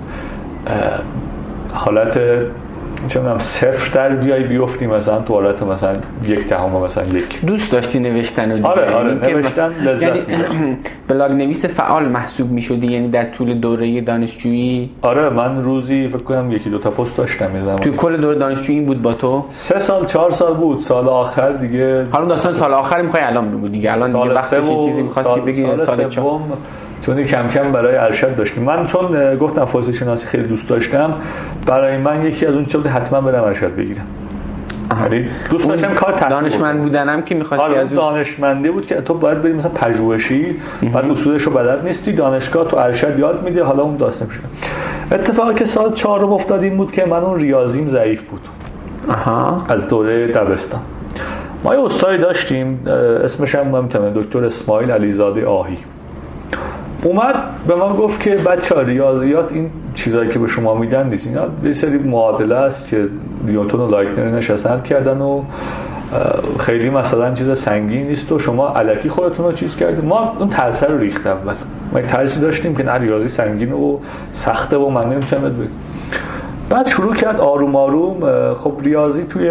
حالت چه می‌دونم صفر در بیفتی مثلا تو حالت مثلا 1/10 مثلا یک. دوست داشتی نوشتن و دیگه؟ آره نوشتن لذت یعنی بلاگ نویس فعال محسوب می‌شدی یعنی در طول دوره دانشجویی؟ آره من روزی فکر کنم 1-2 تا پست داشتم یه زمان. تو کل دوره دانشجویی این بود با تو؟ 3 سال 4 سال بود. سال آخر دیگه حالا داستان سال آخر می‌خوای الان بگو دیگه. الان دیگه وقتش یه چیزی می‌خواستی بگی سال چهارم چون کم کم برای ارشد داشتیم. من چون گفتم فوزه شناسی خیلی دوست داشتم، برای من یکی از اون چیزا بود حتما برم ارشد بگیرم. یعنی دوست داشتم کار تحقیق دانشمند بودنم که می‌خواستی از دانشمندی بود که تو باید بری مثلا پژوهشی، بعد اصولش رو بلد نیستی، دانشگاه تو ارشد یاد میده، حالا اون داستان میشه. اتفاقی که سال 4 افتاد این بود که من اون ریاضیم ضعیف بود. از دوره دبستان ما یه استادی داشتیم اسمش هم نمی‌تونم، دکتر اسماعیل علیزاده آهی. اومد به ما گفت که بچه‌ها ریاضیات این چیزایی که به شما میدن نیست، اینا یه سری معادله است که نیوتن و لایبنیتس نشستن حل کردن و خیلی مثلا چیز سنگین نیست و شما الکی خودتون رو چیز کردید. ما اون ترس رو ریخت اول. ما یه ترسی داشتیم که نه ریاضی سنگین و سخته و من نمیتونم بگم. بعد شروع کرد آروم آروم. خب ریاضی توی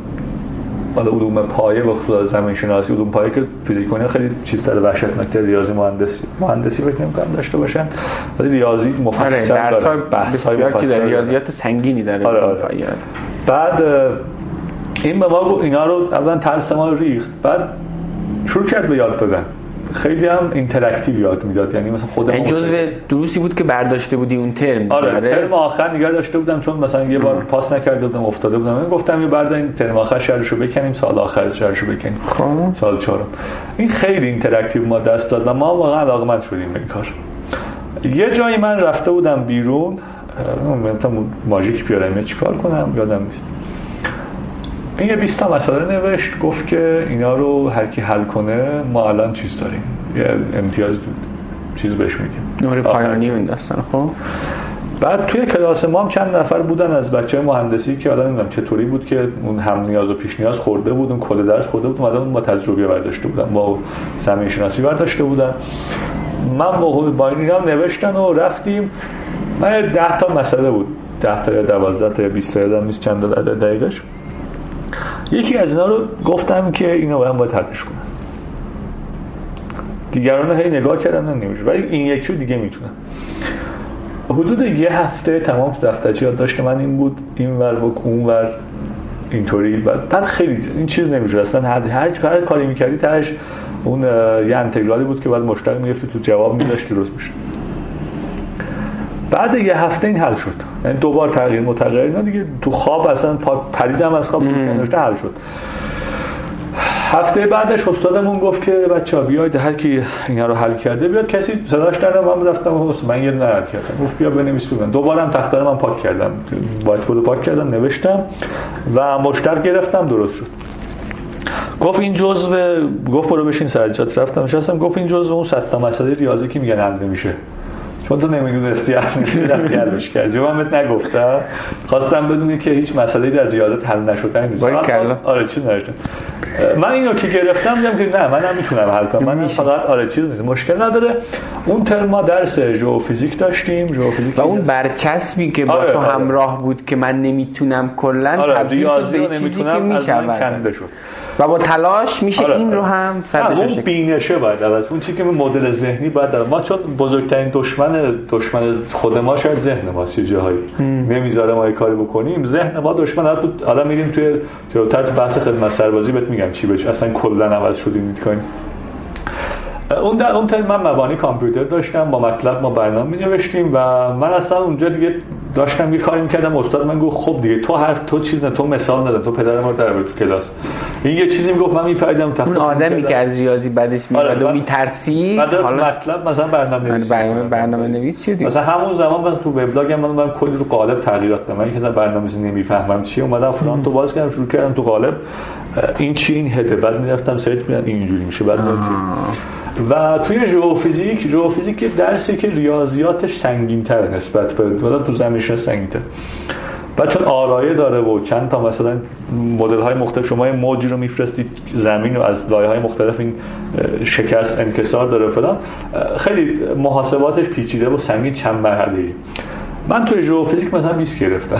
علوم پایه و خصوصا زمین شناسی، علوم پایه که فیزیکونه خیلی چیزتر وحشتناک، ریاضی مهندسی فکر نمی‌کنم داشته باشن، ولی ریاضی مفصل داره، بحث‌های بسیار ریاضیات سنگینی داره. پایه. بعد این به ما اینا رو اولا ترس ما رو ریخت، بعد شروع کرد به یاد دادن. خیلی هم اینتراکتیو یاد میداد، یعنی مثلا خودم این جزء دروسی بود که برداشته بودی اون ترم. ترم آخر نگاه داشته بودم چون مثلا یه بار پاس نکرده بودم افتاده بودم، من گفتم یه بعد این ترم آخر شرحشو بکنیم، سال آخر شرحشو بکنیم. سال 4 این خیلی اینتراکتیو ما دست داد و ما واقعا علاقه‌مند شدیم به این کار. یه جایی من رفته بودم بیرون، مثلا ماژیک بیارم چیکار کنم یادم نیست. این یه 20 تا مسئله نوشت، گفت که اینا رو هر کی حل کنه ما الان چیز داریم، یه امتیاز چیز بهش میدیم، نور پایانی و این داستان. خب بعد توی کلاس ما هم چند نفر بودن از بچه‌های مهندسی که آدم نمیدونم چطوری بود که اون هم نیاز و پیش نیاز خورده بود، اون کل درس خورده بود، اومدن با تجربه برداشته بودن، با زمین شناسی برداشته بودن. من با اینا نوشتن و رفتیم. من 10 تا مسئله بود، 10 تا یا 12 تا یا 20 تا یادم نیست چند دقیقش. یکی از اینا رو گفتم که اینو باید حلش کنم. دیگران هی نگاه کردم نمیشه، ولی این یکی رو دیگه میتونم. حدود یه هفته تمام تو دفترچه یادداشت من این بود، این ور و اون ور اینطوری. بعد خیلی این چیز نمیشه اصلا، هر کاری میکردی تاش اون یه انتگرالی بود که بعد مشترک میگفتی تو جواب میذاشتی درست میشه. بعد یه هفته این حل شد، یعنی دوبار تغییر متغیر اینا دیگه تو خواب اصلا پریدم از خواب نوشته حل شد. هفته بعدش استادمون گفت که بچه‌ها بیاید هر کی اینا رو حل کرده بیاد. کسی صداش در من رفتم من یه حل کردم، گفت بیا بنویس ببین. دوباره هم تخته رو من پاک کردم، وایت بورد پاک کردم، نوشتم و مشترک گرفتم، درست شد. گفت این گفت برو بشین سجاد. رفتم نشستم، گفت این جزء اون 100 تا مسئله ریاضی که میگن حل نمیشه، چون تو نمیدونستی حلش کرد. جوابت نگفتم، خواستم بدونی که هیچ مسئله‌ای در ریاضت حل نشده نیست. آره چیز نوشتم. من اینو که گرفتم دیدم که نه منم میتونم حل کنم، من فقط چیز نیست، مشکل نداره. اون ترم ما درس ژئوفیزیک داشتیم، ژئوفیزیک و اون برچسبی که با تو همراه بود که من نمیتونم کلا تبدیل شد به چیزی که میشود و با تلاش میشه این رو هم سرش اون بینشه باید عوض، اون چیزی که مدل ذهنی باید ما، چون بزرگترین دشمن خود ما شاید ذهن ماست، یه جاهایی نمیذاره ما یه کاری بکنیم. ذهن ما دشمن بود. حالا میریم توی جلوتر تو بحث خدمت سربازی بهت میگم چی بشه، اصلا کلا عوض شدیم میکنیم. اون ترم من مبانی کامپیوتر داشتم، با مطلب ما برنامه می‌نوشتیم و من اصلا اونجا دیگه داشتم یه کاری می‌کردم، استاد من گفت خب دیگه تو چیز نه، تو مثال نده، تو پدر ما رو در آورد تو کلاس. این یه چیزی میگفت من می‌پریدم اون آدمی که از ریاضی بعدش میاد و میترسید حالا مطلب مثلا برنامه‌نویس شدی. مثلا همون زمان مثلا تو وبلاگم من کلی رو قالب تغییرات دادم. من که مثلا برنامه‌نویسی نمی‌فهمم چیه، اومدم فرانتو باز کردم، شروع کردم تو قالب این چی این هده، بعد می‌رفتم سرچ می‌کردم اینجوری میشه، بعد و توی ژئوفیزیک درسی که ریاضیاتش سنگین‌تره نسبت به تو زمین‌شناسی سنگین‌تر. بعد چون آرایه داره و چند تا مثلا مدل‌های مختلف، شما یه موجی رو می‌فرستید زمین و از لایه‌های مختلف این شکست انکسار داره فلان، خیلی محاسباتش پیچیده و سنگین چند مرحله‌ای. من توی ژئوفیزیک مثلا 20 گرفتم.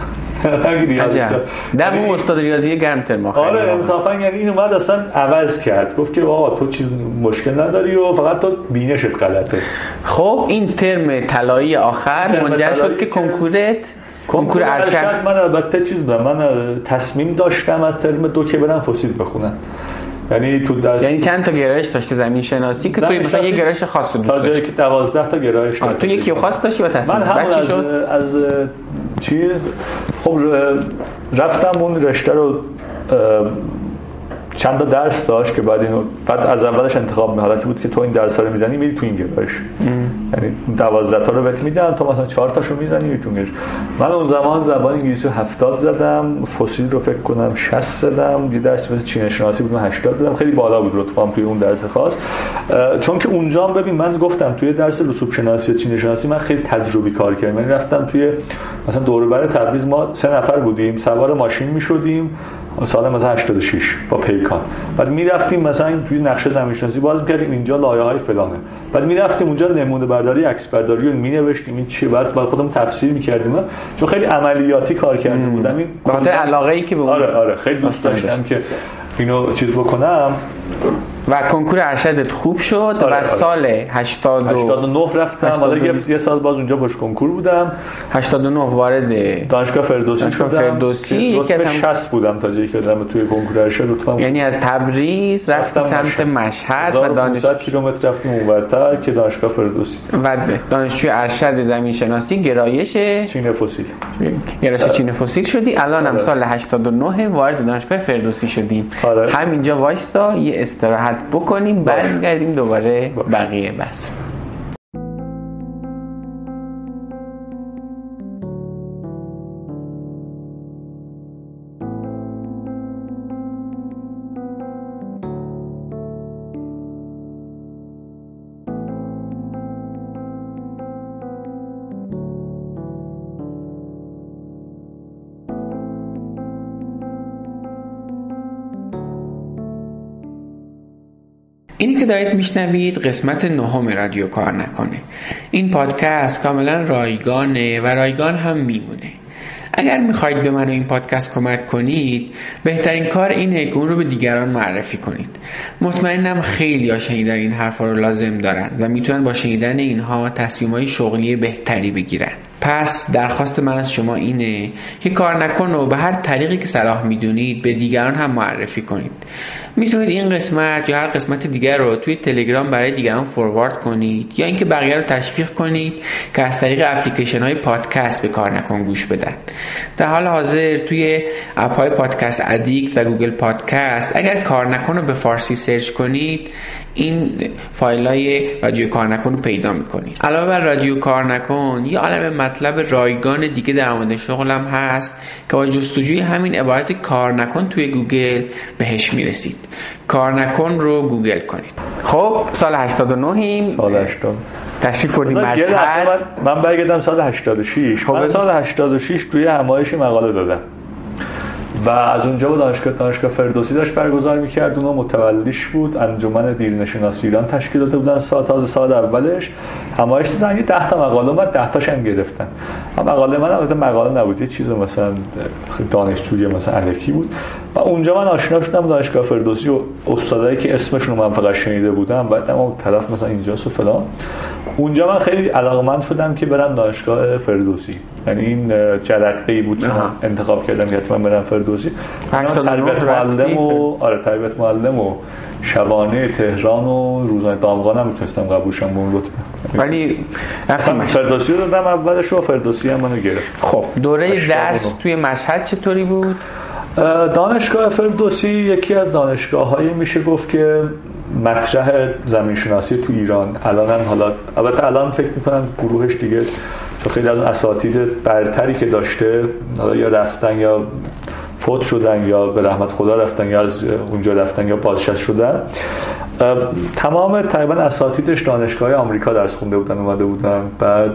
در اون استاد ریاضی گرمتر ما خیلی. آره انصافا یعنی این اومد اصلا عوض کرد، گفت که آقا تو چیز مشکل نداری و فقط تو بینشت غلطه. خب این ترم طلایی آخر منجر شد که کنکور ارشد. من البته چیز بودم، من تصمیم داشتم از ترم 2 که برم فسیل بخونم. یعنی تو یعنی چند تا گرایش داشته زمین شناسی که توی مثلا یه گرایش خاص دوست داشتی؟ تا جایی که 12 تا گرایش داشت. تو یکی خاص داشتی و تصمیم من چی شد؟ از چیز خب رفتم اون رشته رو چند تا درس داشت که بعد از اولش انتخاب حالتی بود که تو این درس‌ها رو میزنی میری تو این گرایش، یعنی 12 تا رو بهت میدن، تو مثلا 4 تاشو میزنی میری تو گرایش. من اون زمان زبان انگلیسی رو 70 زدم، فسیل رو فکر کنم 60 زدم، یه درس مثل چینی شناسی بود 80 زدم، خیلی بالا بود رتبه‌ام توی اون درس خاص. چون که اونجا ببین من گفتم توی درس رسوب شناسی و چینی شناسی من خیلی تجربی کار کردم. من رفتم توی مثلا دور و بر تبریز، ما 3 نفر بودیم، سوار ماشین میشدیم سال مثلا 86 با پیکان، بعد میرفتیم مثلا توی نقشه زمین‌شناسی باز می‌کردیم اینجا لایه‌های فلانه، بعد میرفتیم اونجا نمونه برداری عکس برداری رو مینوشتیم این چیه، بعد خودمون تفسیر می‌کردیم، چون خیلی عملیاتی کار کرده بودم. این به خاطر علاقه‌ای که به اون آره خیلی دوست داشتم که اینو چیز بکنم. و کنکور ارشدت خوب شد و سال 89 رفتم، حالا یه سال باز اونجا باش کنکور بودم. 89 وارد دانشگاه فردوسی یکی از 60 بودم تا جایی که دادم توی کنکور ارشد رتبه‌ام. یعنی از تبریز رفتم سمت مشهد و 1500 کیلومتر رفتیم اونورتر که دانشگاه فردوسی و دانشجوی ارشد زمین شناسی گرایش چین فسیل. چین فسیل شدی. الان هم سال 89 وارد دانشگاه فردوسی شدیم. همینجا وایستا یه استراحت بکنیم، برمیگردیم دوباره بقیه بحث. اینی که دارید میشنوید قسمت 9 رادیو کار نکنه. این پادکست کاملا رایگانه و رایگان هم میمونه. اگر میخواید به من و این پادکست کمک کنید، بهترین کار اینه که اون رو به دیگران معرفی کنید. مطمئنم خیلی ها شنیدن این حرفا رو لازم دارن و میتونن با شنیدن اینها تصمیمای شغلی بهتری بگیرن. پس درخواست من از شما اینه که کار نکن و به هر طریقی که صلاح میدونید به دیگران هم معرفی کنید. میتونید این قسمت یا هر قسمت دیگر رو توی تلگرام برای دیگران فوروارد کنید یا اینکه بقیه رو تشویق کنید که از طریق اپلیکیشن های پادکست به کار نکن گوش بدن. در حال حاضر توی اپ های پادکست ادیکت و گوگل پادکست اگر کار نکن رو به فارسی سرچ کنید این فایلای رادیو کار نکن رو پیدا میکنید. علاوه بر رادیو کار نکن یه عالم مطلب رایگان دیگه در مورد شغلم هست که با جستجوی همین عبارت کار نکن توی گوگل بهش میرسید. کار نکن رو گوگل کنید. خب سال 89 سال 80 تشریف بردیم مشهد. من برگردم سال 86. من سال 86 توی همایشی مقاله دادم و از اونجا با دانشگاه فردوسی داشت برگزار می‌کرد. اونها متولیش بود انجمن دیرنشیناسی ایران تشکیل داده بودن. تازه سال اولش همایش دادن، یه 10 تا مقاله اومد، 10 تاش هم گرفتن. مقاله من البته مقاله نبود، یه چیز مثلا دانشجویی مثلا الکی بود و اونجا من آشنا شدم با دانشگاه فردوسی و استادایی که اسمشون من فقط شنیده بودم، بعد اون طرف مثلا اینجاست و فلان. اونجا من خیلی علاقه‌مند شدم که برم دانشگاه فردوسی یعنی این جرقه‌ای بود که من انتخاب کردم که حتما برم فردوسی. تربیت معلم و شبانه تهران و روزنامه دامغان هم میتونستم قبولشم به اون رتبه، ولی فردوسی رو دادم اولش و فردوسی هم منو گرفت. خب دوره درس توی مشهد چطوری بود؟ دانشگاه فردوسی یکی از دانشگاه‌هایی میشه گفت که مطرح زمینشناسی تو ایران البته الان فکر میکنم گروهش دیگه چون خیلی از اساتید برتری که داشته حالا یا رفتن یا فوت شدن یا به رحمت خدا رفتن یا از اونجا رفتن یا بازنشسته شدن، تمام تقریبا اساتیدش دانشگاه آمریکا درس خونده بودن، اومده بودن، بعد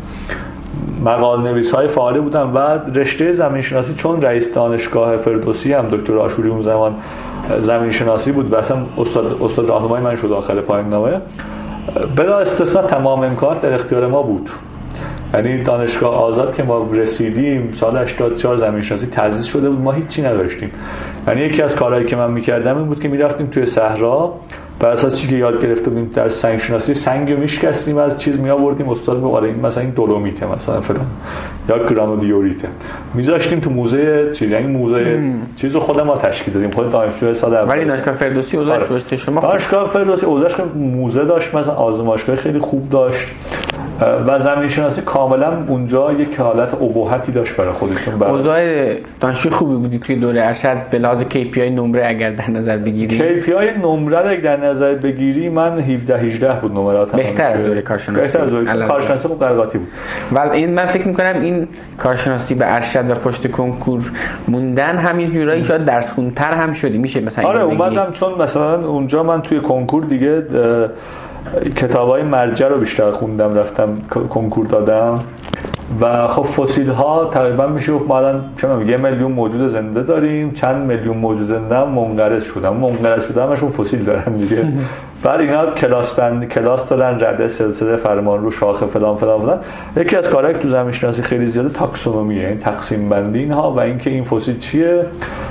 مقال نویس‌های فعال بودن و رشته زمینشناسی چون رئیس دانشگاه فردوسی هم دکتر آشوری اون زمان زمینشناسی بود و اصلا استاد راهنمای من شد آخر پایان نامه، بلا استثنا تمام امکانات در اختیار ما بود. یعنی دانشگاه آزاد که ما رسیدیم سال 84 زمینشناسی تأسیس شده بود، ما هیچی نداشتیم. یعنی یکی از کارهایی که من می‌کردم این بود که می‌رفتیم توی صحرا بر اساس چیزی که یاد گرفته بودیم در سنگ شناسی سنگ رو میشکستیم از چیز میآوردیم، استاد میگفت آره این مثلا این دولومیته مثلا فلان یا گرانودیوریته، میذاشتیم تو موزه چیز، یعنی موزه چیزو خود ما تشکیل دادیم، خود دانشجو سال اول. ولی دانشگاه فردوسی اوضاعش درسته شما؟ دانشگاه فردوسی اوضاعش موزه داشت، مثلا آزمایشگاه خیلی خوب داشت و زمینشناسی کاملا اونجا یک حالت ابهتی داشت برای خودشون. اوضاع دانشجو خوبی بودی توی دوره ارشد به لحاظ KPI نمره اگر در نظر بگیری؟ KPI نمره اگر در نظر بگیری من 17 18 بود نمراتم، بهتر از دوره کارشناسی. بهتر از دوره کارشناسی خوب قرقاتی بود. ولی این من فکر می‌کنم این کارشناسی به ارشد و پشت کنکور موندن هم یه جورایی شاید درس خونتر هم شدی میشه مثلا. آره اومدم چون مثلا اونجا من توی کنکور دیگه کتابای مرجع رو بیشتر خوندم، رفتم کنکور دادم و خب فسیل ها تقریبا میشه گفت ما الان چه 1 میلیون موجود زنده داریم، چند میلیون موجود زنده هم منقرض شدن همشون فسیل دارن دیگه. بعد اینا کلاس دارن، رده، سلسله، فرمان رو، شاخه فلان فلان فلان. یکی از کارهایی که تو زمینشناسی خیلی زیاده تاکسونومیه، این تقسیم بندی اینها و اینکه این فسیل چیه.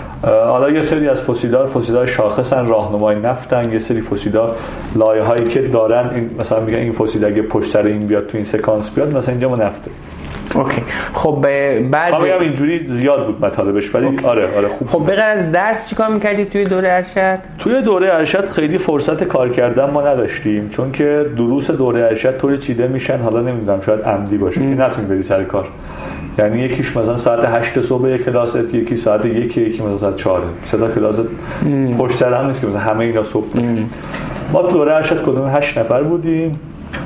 حالا یه سری از فسیل‌ها شاخصن، راهنمای نفتن، یه سری فسیل‌ها لایه‌هایی که دارن این مثلا میگن این فسیل اگه پشت سر این بیاد تو این سکانس بیاد مثلا اینجا ما نفته. اوکی. خب بعد میگم اینجوری زیاد بود مطالبش ولی آره خوب. خب به غیر از درس چیکار می‌کردی توی دوره ارشد؟ توی دوره ارشد خیلی فرصت کار کردن ما نداشتیم چون که دروس دوره ارشد طوری چیده میشن، حالا نمیدونم شاید عمدی باشه که نتونی بری سر کار. یعنی یکیش مثلا ساعت 8 صبح یک کلاس، یکی ساعت 1، یکی مثلا ساعت 4. سه تا کلاس پشت سر هم نیست که مثلا همه اینا صبح باشه. ما دوره ارشد کدوم 8 نفر بودیم.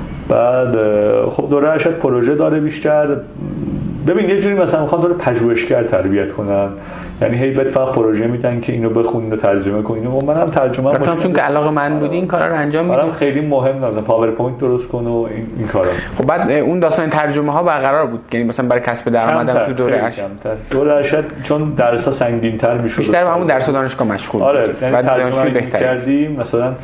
بعد خب دوره ارشد پروژه داره بیشتر. ببین یه جوری مثلا میخوان تو رو پژوهشگر تربیت کنن، یعنی هی بهت فقط پروژه میدن که اینو بخون اینو ترجمه کن. اینو منم ترجمه مشکل چون که علاقه من بودی این کارا رو انجام میدی. برام خیلی مهم نبود پاورپوینت درست کن و این کارا. خب بعد اون داستان ترجمه ها برقرار بود، یعنی مثلا برای کسب درآمد تو دوره ارشد. دوره ارشد چون درس‌ها سنگین‌تر میشد، بیشتر همون درس دانشگاه مشغول. آره بعد ترجمه کردیم. مثلا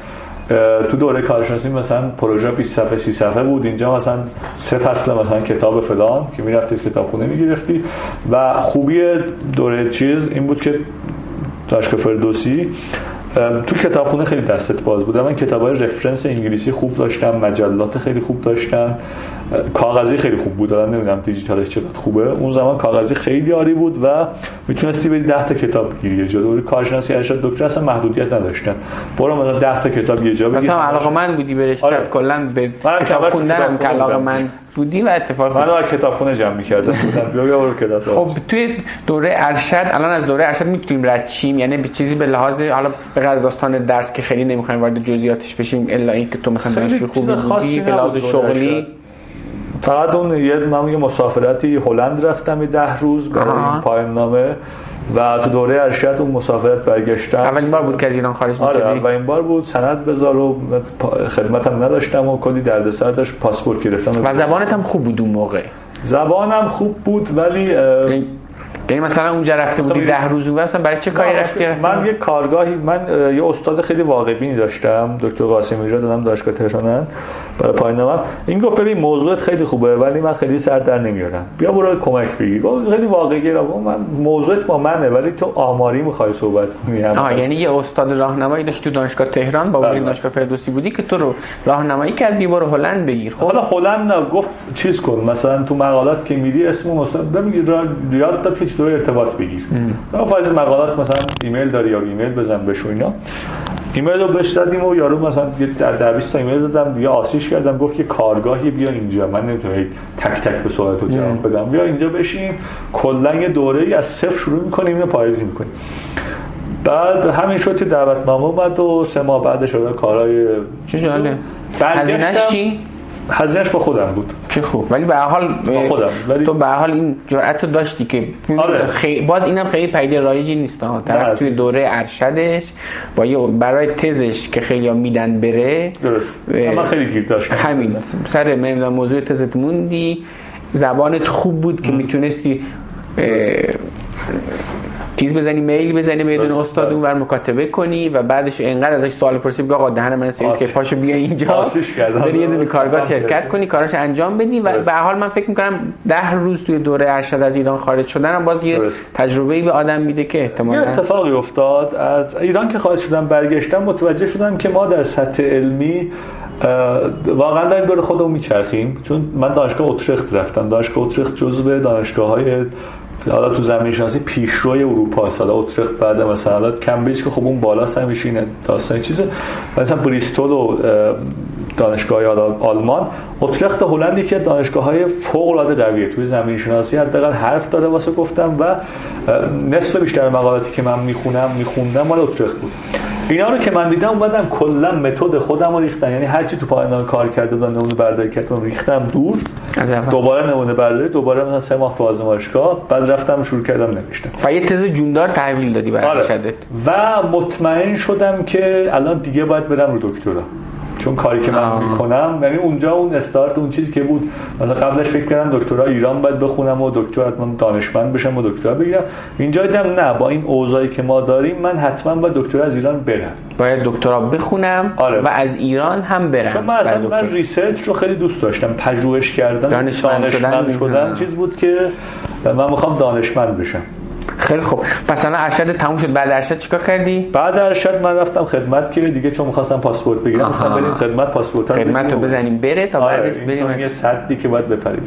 تو دوره کارشناسی مثلا پروژه 20 صفحه 30 صفحه بود، اینجا مثلا 3 فصل مثلا کتاب فلان که میرفتید کتابخونه میگرفتی. و خوبی دوره چیز این بود که دانشگاه فردوسی تو کتابخونه خیلی دستت باز بود. من کتابای رفرنس انگلیسی خوب داشتم، مجلات خیلی خوب داشتم، کاغذی خیلی خوب بود. الان نمیدونم دیجیتالش چقدر خوبه، اون زمان کاغذی خیلی عالی بود و میتونستی بری 10 تا کتاب بگیری یه جا. دوره کارشناسی ارشد دکتر اصلا محدودیت نداشتن، برو مثلا 10 تا کتاب یه جا بگیر. مثلا علاقه‌مند بودی به رشته کلا به کتاب خوندن که علاقه‌مند بودی و اتفاق من کتابخونه جمع می‌کردم بودم کلاس. خب توی دوره ارشد الان از دوره ارشد میتونیم رد شیم، یعنی به چیزی به لحاظ حالا به غیر از داستان درس که خیلی نمی‌خوایم وارد جزئیاتش بشیم الا اینکه تو مثلا دانشجو خوبی بودی به لحاظ شغلی فقط اون من یه مسافرتی هلند رفتم 10 روز برای پایان نامه و تو دوره ارشد اون مسافرت برگشتم. اولین بار بود که از ایران خارج می‌شدی؟ آره اولین بار بود. سند بذار و خدمتم نداشتم و کلی دردسر داشت، پاسپورت گرفتم. و زبانت هم خوب بود اون موقع؟ زبانم خوب بود ولی یعنی مثلا اونجا رفته بودی 10 روز مثلا برای چه کاری رفتی؟ من یه کارگاهی، من یه استاد خیلی واقع بینی داشتم، دکتر قاسمی را دادم دانشگاه تهران برای پایان‌نامه‌ام. این گفت ببین موضوعت خیلی خوبه ولی من خیلی سر در نمیارم، بیا برو کمک بگیر. خیلی واقعی را من موضوعت با منه ولی تو آماری می‌خوای صحبت کنی. یعنی یه استاد راهنمایی داشت تو دانشگاه تهران با وجود دانشگاه فردوسی بودی که تو رو راهنمایی کرد برو هلند بگیر. خب حالا هلند نه، گفت چیز کن، مثلا تو مقالات که میری اسم استاد بگیر، یاد داد که چطور ارتباط بگیر. تا فایز مقالات مثلا ایمیل داری یا ایمیل بزن بهشون اینا. ایمیل رو بهش دادیم و یارو مثلا در 20 تا ایمیل دادم دیگه، آسیش کردم، گفت که کارگاهی بیا اینجا، من نمیتونم تک تک به سوالاتو جواب بدم، بیا اینجا بشین کلا یه دوره‌ای از صفر شروع می‌کنیم اینو پاییزی می‌کنیم. بعد همین شد که دعوتنامه اومد و 3 ماه بعدش شد کارهای چه جالب. هزینه‌اش چی؟ هزینه‌اش با خودم بود. چه خوب. ولی به هر حال با خودم، ولی تو به هر حال این جرأت رو داشتی که باز اینم خیلی پدیده رایجی نیست ها، طرف توی دوره ارشدش با یه برای تزش که خیلی‌ها میدن بره. درست. من خیلی گیر داشتم. همین سر موضوع تزت موندی، زبانت خوب بود که میتونستی چیز بزنی، میل بزنی بدون استاد اونور مکاتبه کنی و بعدش اینقدر ازش سوال پرسی بگی آقا دهن من سرویس که پاشو بیا اینجا بری یه دونه کارگاه شرکت کنی، کاراش انجام بدی. و به هر حال من فکر می‌کنم 10 روز توی دوره ارشد از ایران خارج شدن هم باز یه تجربه‌ای به آدم میده که احتمالاً اتفاقی افتاد. از ایران که خارج شدم برگشتم متوجه شدم که ما در سطح علمی واقعا داریم دور خودمون میچرخیم. چون من دانشگاه اوترخت رفتم، دانشگاه اوترخت جزو دانشگاه‌های حالا تو زمین شناسی پیشروی اروپا است. حالا اوترخت بعد مثلا کمبریج که خب اون بالاست هم میشینه داستان چیزه، مثلا بریستول و دانشگاه آلمان. اوترخت هلند که دانشگاه‌های فوق‌العاده قویه توی زمین شناسی، حداقل حرف داده واسه گفتم و نصف بیشتر مقالاتی که من میخوندم مال اوترخت بود. اینا رو که من دیدم اومدم کلا متد خودم رو ریختم، یعنی هر چی تو پایان کار کرده بودم نمونه برداری کردم ریختم دور، دوباره نمونه برداری، دوباره مثلا 3 ماه تو آزمایشگاه، بعد رفتم شروع کردم نوشتن و یه تز جوندار تحویل دادی برای ارشدت. و مطمئن شدم که الان دیگه باید برم رو دکترا، چون کاری که من میکنم، یعنی اونجا اون استارت اون چیزی که بود، مثلا قبلش فکر کردم دکترا ایران باید بخونم و دکترا حتما دانشمند بشم و دکترا بگیرم. اینجا دیدم نه، با این اوضاعی که ما داریم من حتما باید دکترا از ایران برم، باید دکترا بخونم و از ایران هم برم. چون من ریسرچ رو خیلی دوست داشتم، پژوهش کردن، دانشمند شدن چیز بود که من میخوام دانشمند بشم. خیلی خوب. پس الان ارشد تموم شد، بعد ارشد چیکار کردی؟ بعد ارشد من رفتم خدمت که دیگه، چون می‌خواستم پاسپورت بگیرم، گفتم بریم خدمت رو بزنیم بره تا بعدش بریم یه صدی که باید بپریم.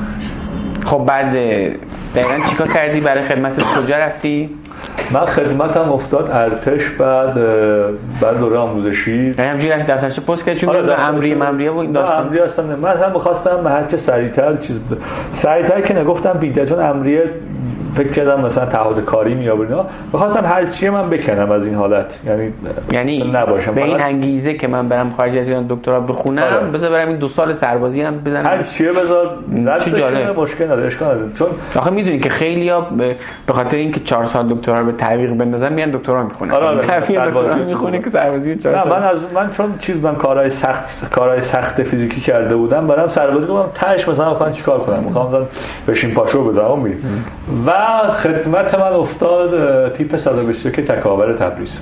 خب بعد دقیقاً چیکار کردی برای خدمتت؟ کجا رفتی؟ من خدمتم افتاد ارتش، بعد دوره آموزشی. یعنی همینجوری رفتی دفترچه پست کردی؟ چون امریه و این داستان امریه هستم. من اصلا می‌خواستم هر چه سریعتر که نگفتم بیده، چون امریه فکر کردم مثلا تعهد کاری میابرنا، می‌خواستم هر چیه من بکنم از این حالت، یعنی نباشم به این انگیزه که من برم خارج از ایران دکترا بخونم، بذار برم این 2 سال سربازی هم بزنم، هر چیه بذار رد بشه، مشکل نداره، اشکال نداره. چون آخه میدونی که خیلی‌ها به خاطر اینکه 4 سال دکترا رو به تعویق بندازن میان دکترا میخونن. سربازی میخونه که سربازی 4 سال. من چون من کارهای سخت فیزیکی کرده بودم، برام سربازی گفتم تاش مثلا میخوام چیکار کنم، میخوام مثلا بشین پاشو بدم میرم. و خدمت من افتاد تیپ 121 تکاور تبریز.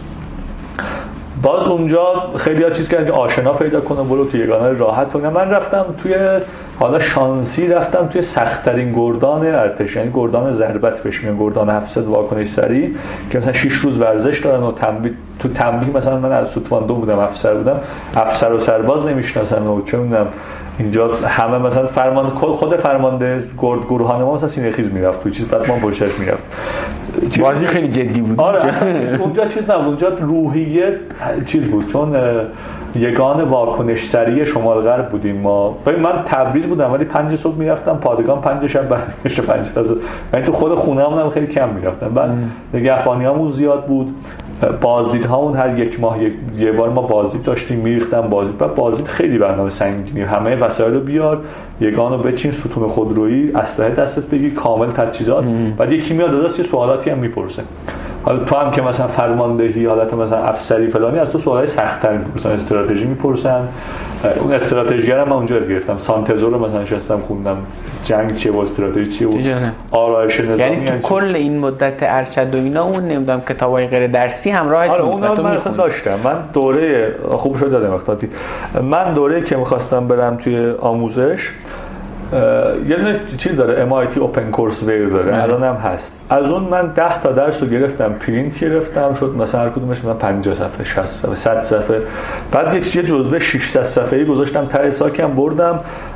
باز اونجا خیلی ها چیز کردن که آشنا پیدا کنه، برو توی یگانه راحت. و من رفتم توی، حالا شانسی رفتم توی سخت‌ترین گردان ارتش، یعنی گردان ضربت بهش میگن، گردان 700 واکنش سریع که مثلا 6 روز ورزش دارن و تنبیه مثلا من از ستواندو بودم، افسر و سرباز نمیشناسن و چه میدونم اینجا همه مثلا خود فرمانده گروهان ما مثلا سینه‌خیز میرفت توی چیز، بعد ما پشتش میرفت. بازی خیلی جدی بود. اونجا چیز نبود، اونجا روحیه چیز بود، چون یگان واکنش سریع شمال غرب بودیم ما. من تبریز بودم ولی 5 صبح میرفتم پادگان، 5 شب برمیگشتم 5 صبح، یعنی تو خود خونه‌مون خیلی کم میرفتم. بعد نگهبانیامون زیاد بود، بازدیدهامون هر 1 ماه یه بار ما بازدید داشتیم، میریختم بازدید. بعد بازدید خیلی برنامه سنگینی، همه وسایل رو بیار، یگانو بچین، ستون خودرویی، اسلحه دستت بگیر، کامل تجهیزات. بعد یکی میاد ازش یه سوالاتی هم میپرسه. حالا تو هم که مثلا فرماندهی حالت مثلا افسری فلانی از تو سوالای سخت‌تر می‌پرسن، استراتژی می‌پرسن. اون استراتژی رو من اونجا یاد گرفتم. سانتزو رو مثلا نشستم خوندم جنگ چیه و استراتژی چیه و آرایش نظامی. یعنی تو کل این مدت ارشد و اینا اون نمیدونم کتابای غیر درسی همراهت بود؟ آره اون من اصلا داشتم. من دوره خوب شد دادم اختاطی. من دوره که می‌خواستم برم توی آموزش یه دونه چیز داره MIT اوپن کورس ویر داره، الان هم هست. از اون من 10 تا درس رو گرفتم، پرینت گرفتم، شد مثلا هر کدومش مثلا 50 صفحه 60 صفحه 100 صفحه. بعد یه چیز جزوه 600 صفحه‌ای گذاشتم ته ساکم بردم.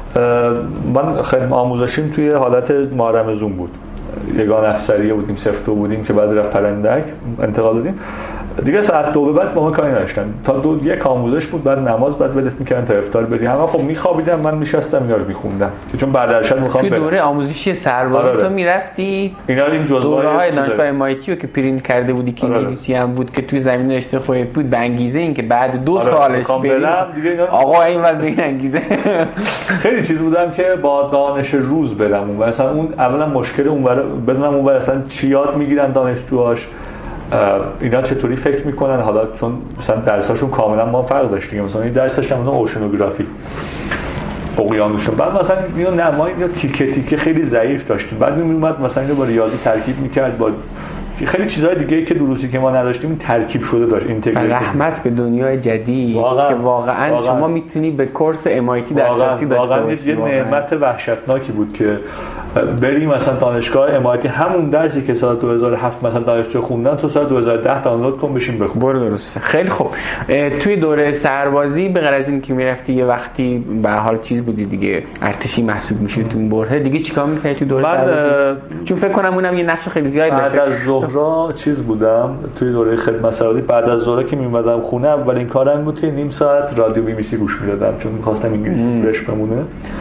من خیلی آموزشیم توی حالت مارمزون بود، یگان افسریه بودیم، سفتو بودیم که بعد رفت پرندک انتقال دادیم دیگه. ساعت 2 به بعد با ما کاری نداشتن تا 2 یک آموزش بود، بعد نماز، بعد ولت می‌کردن تا افطار بری. همه خب می‌خوابیدم، من می‌شستم اینا رو می‌خوندم که چون بعد ارشد می‌خوام برم. تو دوره آموزشی سربازی تو می‌رفتی اینا این دوره‌های دانشگاه MIT رو که پرینت کرده بودی که انگلیسی هم بود که توی زمین رشته خودت بود، به انگیزه این که بعد 2 سالش برم دیگه آقا اینور دیگه انگیزه. خیلی چیز بودم که با دانش روز برم اون مثلا اون اولا مشکل اونور بدونم اونور اصلا چی یاد میگیرن دانشجوهاش، اینا چطوری فکر میکنن. حالا چون مثلا درساشون کاملا ما فرق داشتیم، مثلا این درس داشتم مثلا اوشنوگرافی اقیانوسون، بعد مثلا اینو نمای یا تیکه تیکه خیلی ضعیف داشتیم. بعد میومد مثلا اینو با ریاضی ترکیب میکرد، با خیلی چیزهای دیگه که دروسی که ما نداشتیم این ترکیب شده داشت. اینتگریت رحمت به دنیای جدید که واقعا شما میتونی به کورس MIT دسترسی داشته باشی. یه نعمت وحشتناکی بود که بریم مثلا دانشگاه MIT همون درسی که سال 2007 مثلا دانشجو خوندن تو سال 2010 دانلود کن بشین بخون. برو درسته. خیلی خوب. توی دوره سربازی به غیر از این که میرفتی یه وقتی به هر حال چیز بودی دیگه، ارتشی محسوب میشی تو این برهه دیگه، چیکار می‌کردی تو دوره سربازی؟ چون فکر کنم اونم یه نقش خیلی زیادی داشت. بعد از ظهر چیز بودم توی دوره خدمت سربازی. بعد از ظهر که میومدم خونه اولین کارم بود که نیم ساعت رادیو BBC گوش میدادم، چون می‌خواستم انگلیسی فرش بمونه.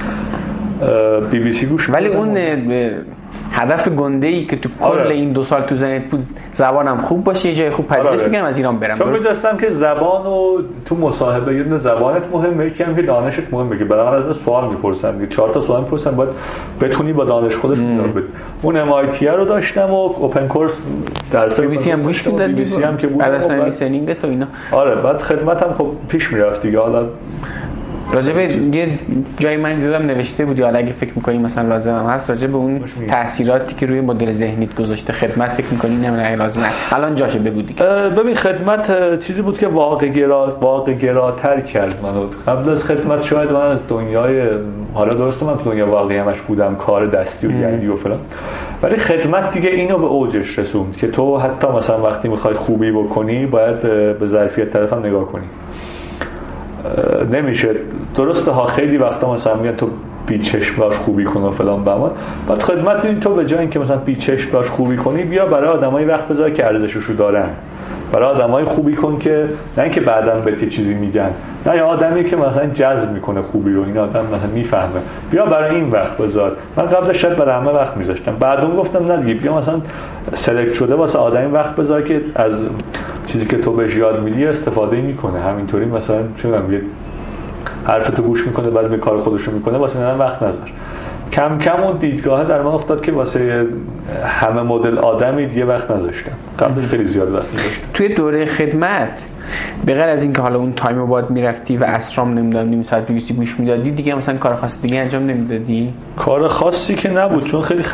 BBC گوش. ولی اون هدف گنده‌ای که تو کل این 2 سال تو ذهنت بود زبانم خوب باشه، یه جای خوب پذیرش بگیرم از ایران برم. چون می‌دونستم که زبان و تو مصاحبه یه دونه زبانت مهمه، یکم که دانشت مهمه که برام از سوال می‌پرسن دیگه، 4 تا سوال می‌پرسن باید بتونی با دانش خودش جواب بدی. اون MIT رو داشتم و اوپن کورس درس BBC هم گوش می‌دادی، BBC هم که بود. بعد از لیسنینگ تو اینا بعد خدمتم خب پیش می‌رفت دیگه. حالا راجب یه جایی من دیدم نوشته بودی، حالا اگه فکر می‌کنی مثلا لازم هم هست راجب اون تأثیراتی که روی مدل ذهنیت گذاشته خدمت فکر می‌کنی نمی‌دونم لازمه الان جاشه بگو دیگه. ببین خدمت چیزی بود که واقع گراتر کرد منو. قبل از خدمت شاید من از دنیای حالا درسته من تو دنیا واقعی همش بودم، کار دستی و گردی و فلان، ولی خدمت دیگه اینو به اوجش رسوند که تو حتی مثلا وقتی می‌خوای خوبی بکنی باید به ظرفیت طرف هم نگاه کنی. نمیشه درسته ها خیلی وقتا مثلا میگن تو بی چشم باش خوبی کن و فلان بهمان، بعد خدمت دیدی تو به جای اینکه مثلا بی چشم باش خوبی کنی بیا برای آدمای وقت بذار که ارزششو دارن، برای آدمای خوبی کن که نه اینکه بعداً بهت چیزی میگن، نه یا آدمی که مثلا جذب میکنه خوبی رو، این آدم مثلا میفهمه، بیا برای این وقت بذار. من قبلش شاید برای همه وقت میذاشتم، بعدون گفتم نه دیگه بیا مثلا سلکت شده واسه آدمی وقت بذار که از چیزی که تو بهش یاد میدی استفاده میکنه. همینطوری مثلا چون میگم حرفتو گوش میکنه بعد به کار خودش رو میکنه، واسه من وقت نذار. کم کم اون دیدگاه در من افتاد که واسه همه مدل آدمی دیگه وقت نذاشتم. قبلش خیلی زیاد وقت میذاشتم. توی دوره خدمت به غیر از اینکه حالا اون تایم بعد میرفتی و اسرام نمیدونم نیم ساعت BBC گوش میدادی دیگه، مثلا کار خاص دیگه انجام نمیدادی؟ کار خاصی که نبود چون خیلی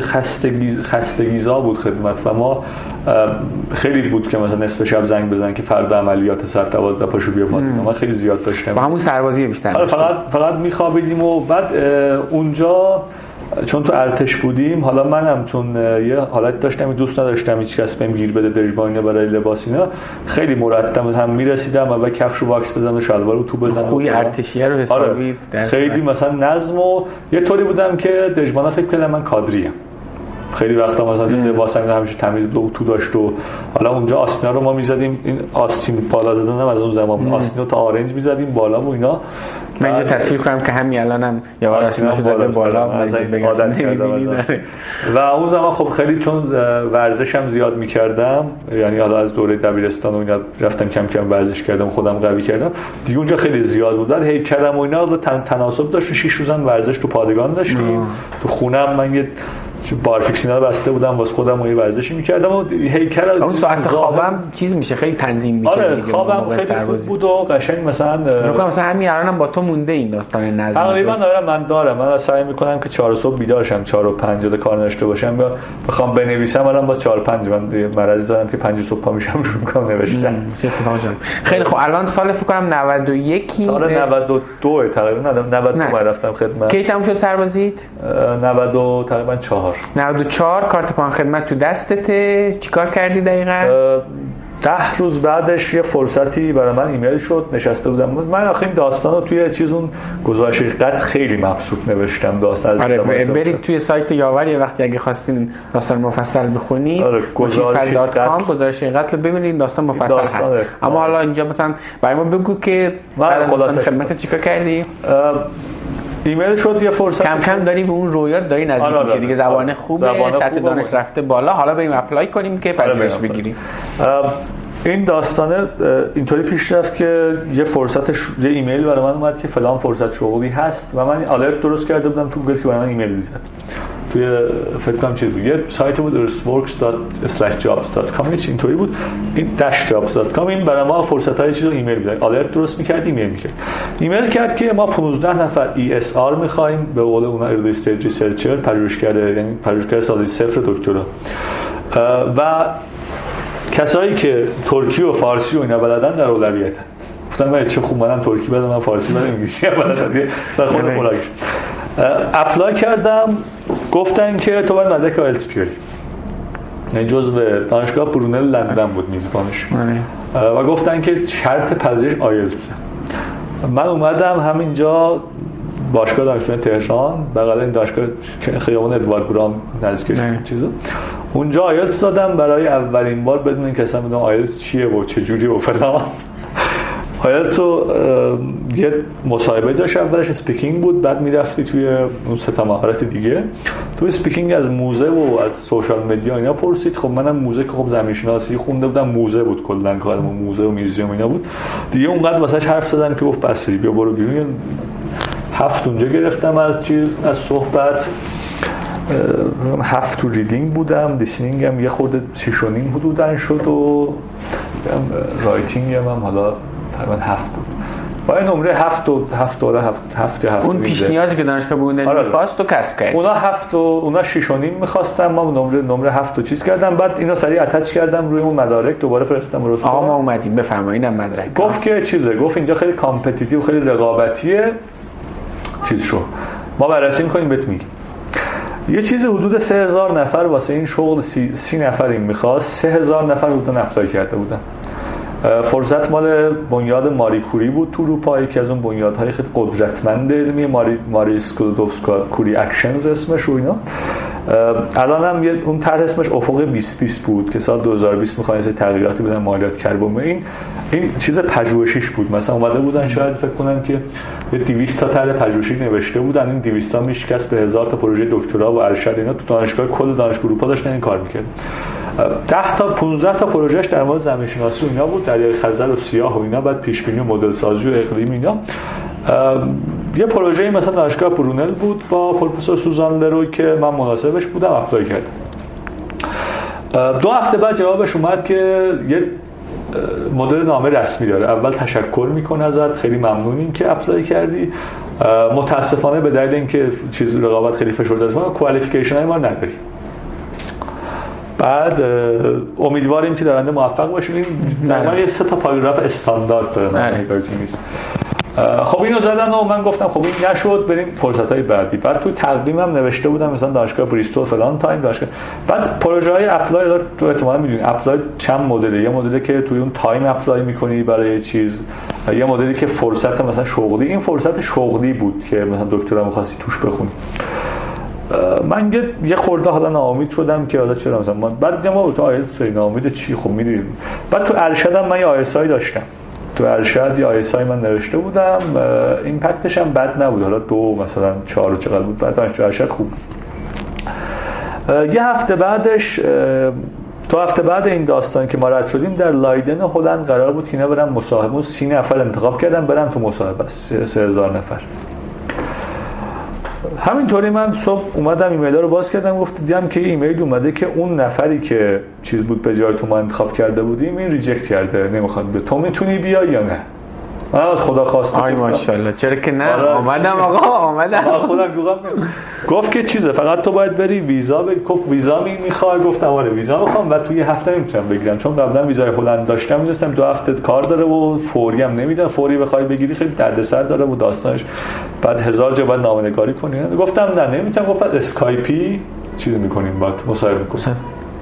خستگیزا بود خدمت و ما خیلی بود که مثلا نصف شب زنگ بزنن که فردا عملیات ساعت 12 پاشو بیا پاد. ما خیلی زیاد داشتیم. با همون سربازی بیشتر. فقط میخوابیدیم و بعد اونجا چون تو ارتش بودیم، حالا منم چون یه حالت داشتم دوست نداشتم هیچ کس بهم گیر بده دژبانیه برای لباس اینا، خیلی مرتب هم میرسیدم و کفشو واکس بزنم و شلوار رو تو بزنم. خوی ارتشیه رو حسابی خیلی مثلا نظم و یه طوری بودم که دژبانا فکر کردن من کادریم. خیلی وقتا مثلا لباسم همیشه تمیز بود تو داشت و حالا اونجا آستینا رو ما میزدیم، این آستین بالا زدن هم از اون زمان آستینا تا آرنج میزدیم بالا و اینا. من اینجا تصویر کنم که همین الانم یا آستیناشو زده بالا و اون زمان خب خیلی چون ورزشم زیاد میکردم، یعنی حالا از دوره دبیرستان و اینا رفتم کم کم ورزش کردم خودم قوی کردم دیگه، اونجا خیلی زیاد بود. بعد هیکلم و اینا تناسب داشت، 6 روزم ورزش تو پادگان داشتیم. تو خونم من یه بارفیکسینا رو بسته بودم واسه خودم و یه ورزشی می‌کردم و هیکل اون ساعت خوابم چیز میشه خیلی تنظیم میشه. آره خوابم خیلی خوب بود و قشنگ مثلا فکر کنم مثلا همین الانم با تو مونده این داستان نظم. تقریبا من دارم. من سعی می‌کنم که 4 صبح بیدار شم، 4 و 5 کار نداشته باشم یا بخوام بنویسم. الان با 4 5 من مرضی دارم که 5 صبح پا میشم شروع می‌کنم نوشتن. خیلی خوب. الان سال فکر کنم 91 سال 92 تقریبا 92 رفتم خدمت. کی تموم شد سربازیت؟ 90 تقریبا 4. 94 کارت پایان خدمت تو دستته. چیکار کردی دقیقاً؟ 10 روز بعدش یه فرصتی برای من ایمیل شد. نشسته بودم من آخه این داستانو توی چیزون گزارش قد خیلی مبسوط نوشتم داستان. آره برید توی سایت یاور یه وقتی اگه خواستین داستان مفصل بخونید گزارش قد ببینید داستان مفصل هست. اما حالا اینجا مثلا برای ما بگو که بعد از خدمت چیکار کردی؟ ایمیل شد یه فرصت. کم کم داری به اون رویات داری نزدیک میشی دیگه. زبان خوبه، سطح دانش رفته بالا. حالا بریم اپلای کنیم که پذیرش بگیریم. این داستانه اینطوری پیش رفت که یه ایمیل برای من اومد که فلان فرصت شغلی هست و من آلرت درست کرده بودم تو گوگل که برای من ایمیل میزد. توی فکر کنم چیز بود، یه سایت بود earthworks.jobs.com اینطوری بود. این -jobs.com این برای ما فرصت‌های چیزو ایمیل میداد. آلرت درست می‌کرد، ایمیل کرد که ما 15 نفر ESR می‌خوایم، به قول اونا early stage researcher، پژوهشگر، یعنی پژوهشگر سال 0 دکترا و کسایی که ترکی و فارسی و اینا بلدن در اولویتن. گفتم من چه خوب منم ترکی بلدم، من فارسی بلدم، انگلیسی هم بلدم. سر خود ملاقات اپلای کردم. گفتن که تو باید مدرک آیلتس بیاری. نه جزء دانشگاه برونل لندن بود میزبانش. و گفتن که شرط پذیرش آیلتس. من اومدم همینجا باشگاه دانشگاه تهران بغل این دانشگاه خیابان ادوارد برام نزدیکش چیزا، اونجا آیلتس دادم برای اولین بار بدون اینکه اصلا بدونم آیلتس چیه و چه جوریه و فلان. آیلتس رو یه مصاحبه داشت، اولش اسپیکینگ بود، بعد میرفتی توی اون سه تا مهارت دیگه. توی اسپیکینگ از موزه و از سوشال مدیا اینا پرسید. خب منم موزه که خب زمین شناسی خونده بودم، موزه بود کلا کارم، موزه و میوزیوم اینا بود دیگه. اونقدر واسش حرف زدن که گفت بس بیا برو بیرون. 7 اونجا گرفتم از صحبت. 7 تو ریدینگ بودم، لیسنینگ هم یه خورده 6.5 حدوداً شد و رایتینگ هم حالا تقریبا 7 بود. با این نمره 7 اون پیش نیازی که دانشگاه بوده می‌خواست تو کسب کرد. اونا 7 و اونا 6.5 می‌خواستن، ما نمره 7 رو چیز کردم. بعد اینو سریع اتچ کردم روی اون مدارک، دوباره فرستادم رسول. آقا ما اومدیم بفرمایید اینم مدرک. گفت که گفت اینجا خیلی کامپتیتیو، خیلی رقابتیه. چیز شو ما بررسی می‌کنیم بهت میگیم. یه چیز حدود 3000 نفر واسه این شغل 30 نفر این می‌خواست. 3000 نفر بودن اپلای کرده بودن. فرصت مال بنیاد ماری کوری بود تو اروپا، یکی از اون بنیادهای خیلی قدرتمند علمی، ماری اسکلودوفسکا کوری اکشنز اسمش و اینا. الان هم اون طرح اسمش افق 2020 بود که سال 2020 می‌خواین تغییراتی بدن مالیات کربن. این چیز پژوهشیش بود. مثلا اومده بودن شاید فکر کنم که 200 تا طرح پژوهشی نوشته بودن. این 200 تا میشکست به 1000 تا پروژه دکترا و ارشد اینا تو دانشگاه کل دانشگاه اروپا داشتن این کار می‌کردن. 10 تا 15 تا پروژهش در مورد زمین شناسی و اینا بود، دریای خزر و سیاه و اینا، بعد پیش بینی و مدل سازی و اقلیم اینا. یه پروژه مثلا دانشگاه برونل بود با پروفسور سوزان لروی که من مناسبش بودم، اپلای کردم. 2 هفته بعد جوابش اومد که یه مدل نامه رسمی داره. اول تشکر میکنه ازت، خیلی ممنونیم که اپلای کردی، متاسفانه به دلیل اینکه چیز رقابت خیلی فشرده است ما کوالیفیکیشن ما نداریم. بعد امیدواریم که درنده موفق باشیم. من یه 3 تا پاراگراف استاندارد داره من نیست. خب اینو زدن و من گفتم خب این نشد، بریم فرصت‌های بعدی. بعد تو تقویمم نوشته بودم مثلا دانشگاه بریستول فلان تایم دانشگاه. بعد پروژه‌های اپلای داره، تو احتمالاً میدونید اپلای چند مدله. یه مدلی که توی اون تایم اپلای می‌کنی برای چیز، یه مدلی که فرصت مثلا شغلی. این فرصت شغلی بود که مثلا دکترا می‌خواستی توش بخونی. من یه خورده حالا ناامید شدم که حالا چرا مثلا بعد ما تو آیلتس ناامید چی، خب می‌دونید. بعد تو ارشدم من یه آیسای داشتم. تو ارشد یا آیسای من نوشته بودم، ایمپکتش هم بد نبود، حالا 2 مثلا 4 چقدر بود. بعد تو ارشد خوب. یه هفته بعدش 2 هفته بعد این داستان که ما رد شدیم در لایدن هلند قرار بود که اینا برن مصاحبه. 30 نفر انتخاب کردن برن تو مصاحبه، 3000 نفر. همینطوری من صبح اومدم ایمیل رو باز کردم، دیدم که ایمیل اومده که اون نفری که چیز بود به جای تو ما انتخاب کرده بودیم این ریجکت کرده، نمیخواد به تو میتونی بیا یا نه. من از خدا خواستم آی ماشاءالله چرا که نه. آمدم آقا آمدم. خودم گفت که چیزه فقط تو باید بری ویزا ویزا میخوای؟ گفتم آره ویزا میخوام و توی هفته نمیتونم بگیرم، چون قبلا ویزای هلند داشتم میدونستم 2 هفته کار داره و فوری هم نمیدن، فوری بخوای بگیری خیلی دردسر داره و داستانش بعد 1000 جا باید نامه‌نگاری کنی. گفتم نه نمیتونم. گفت اسکایپی چیز میکنیم بعد مصاحبه میکنیم.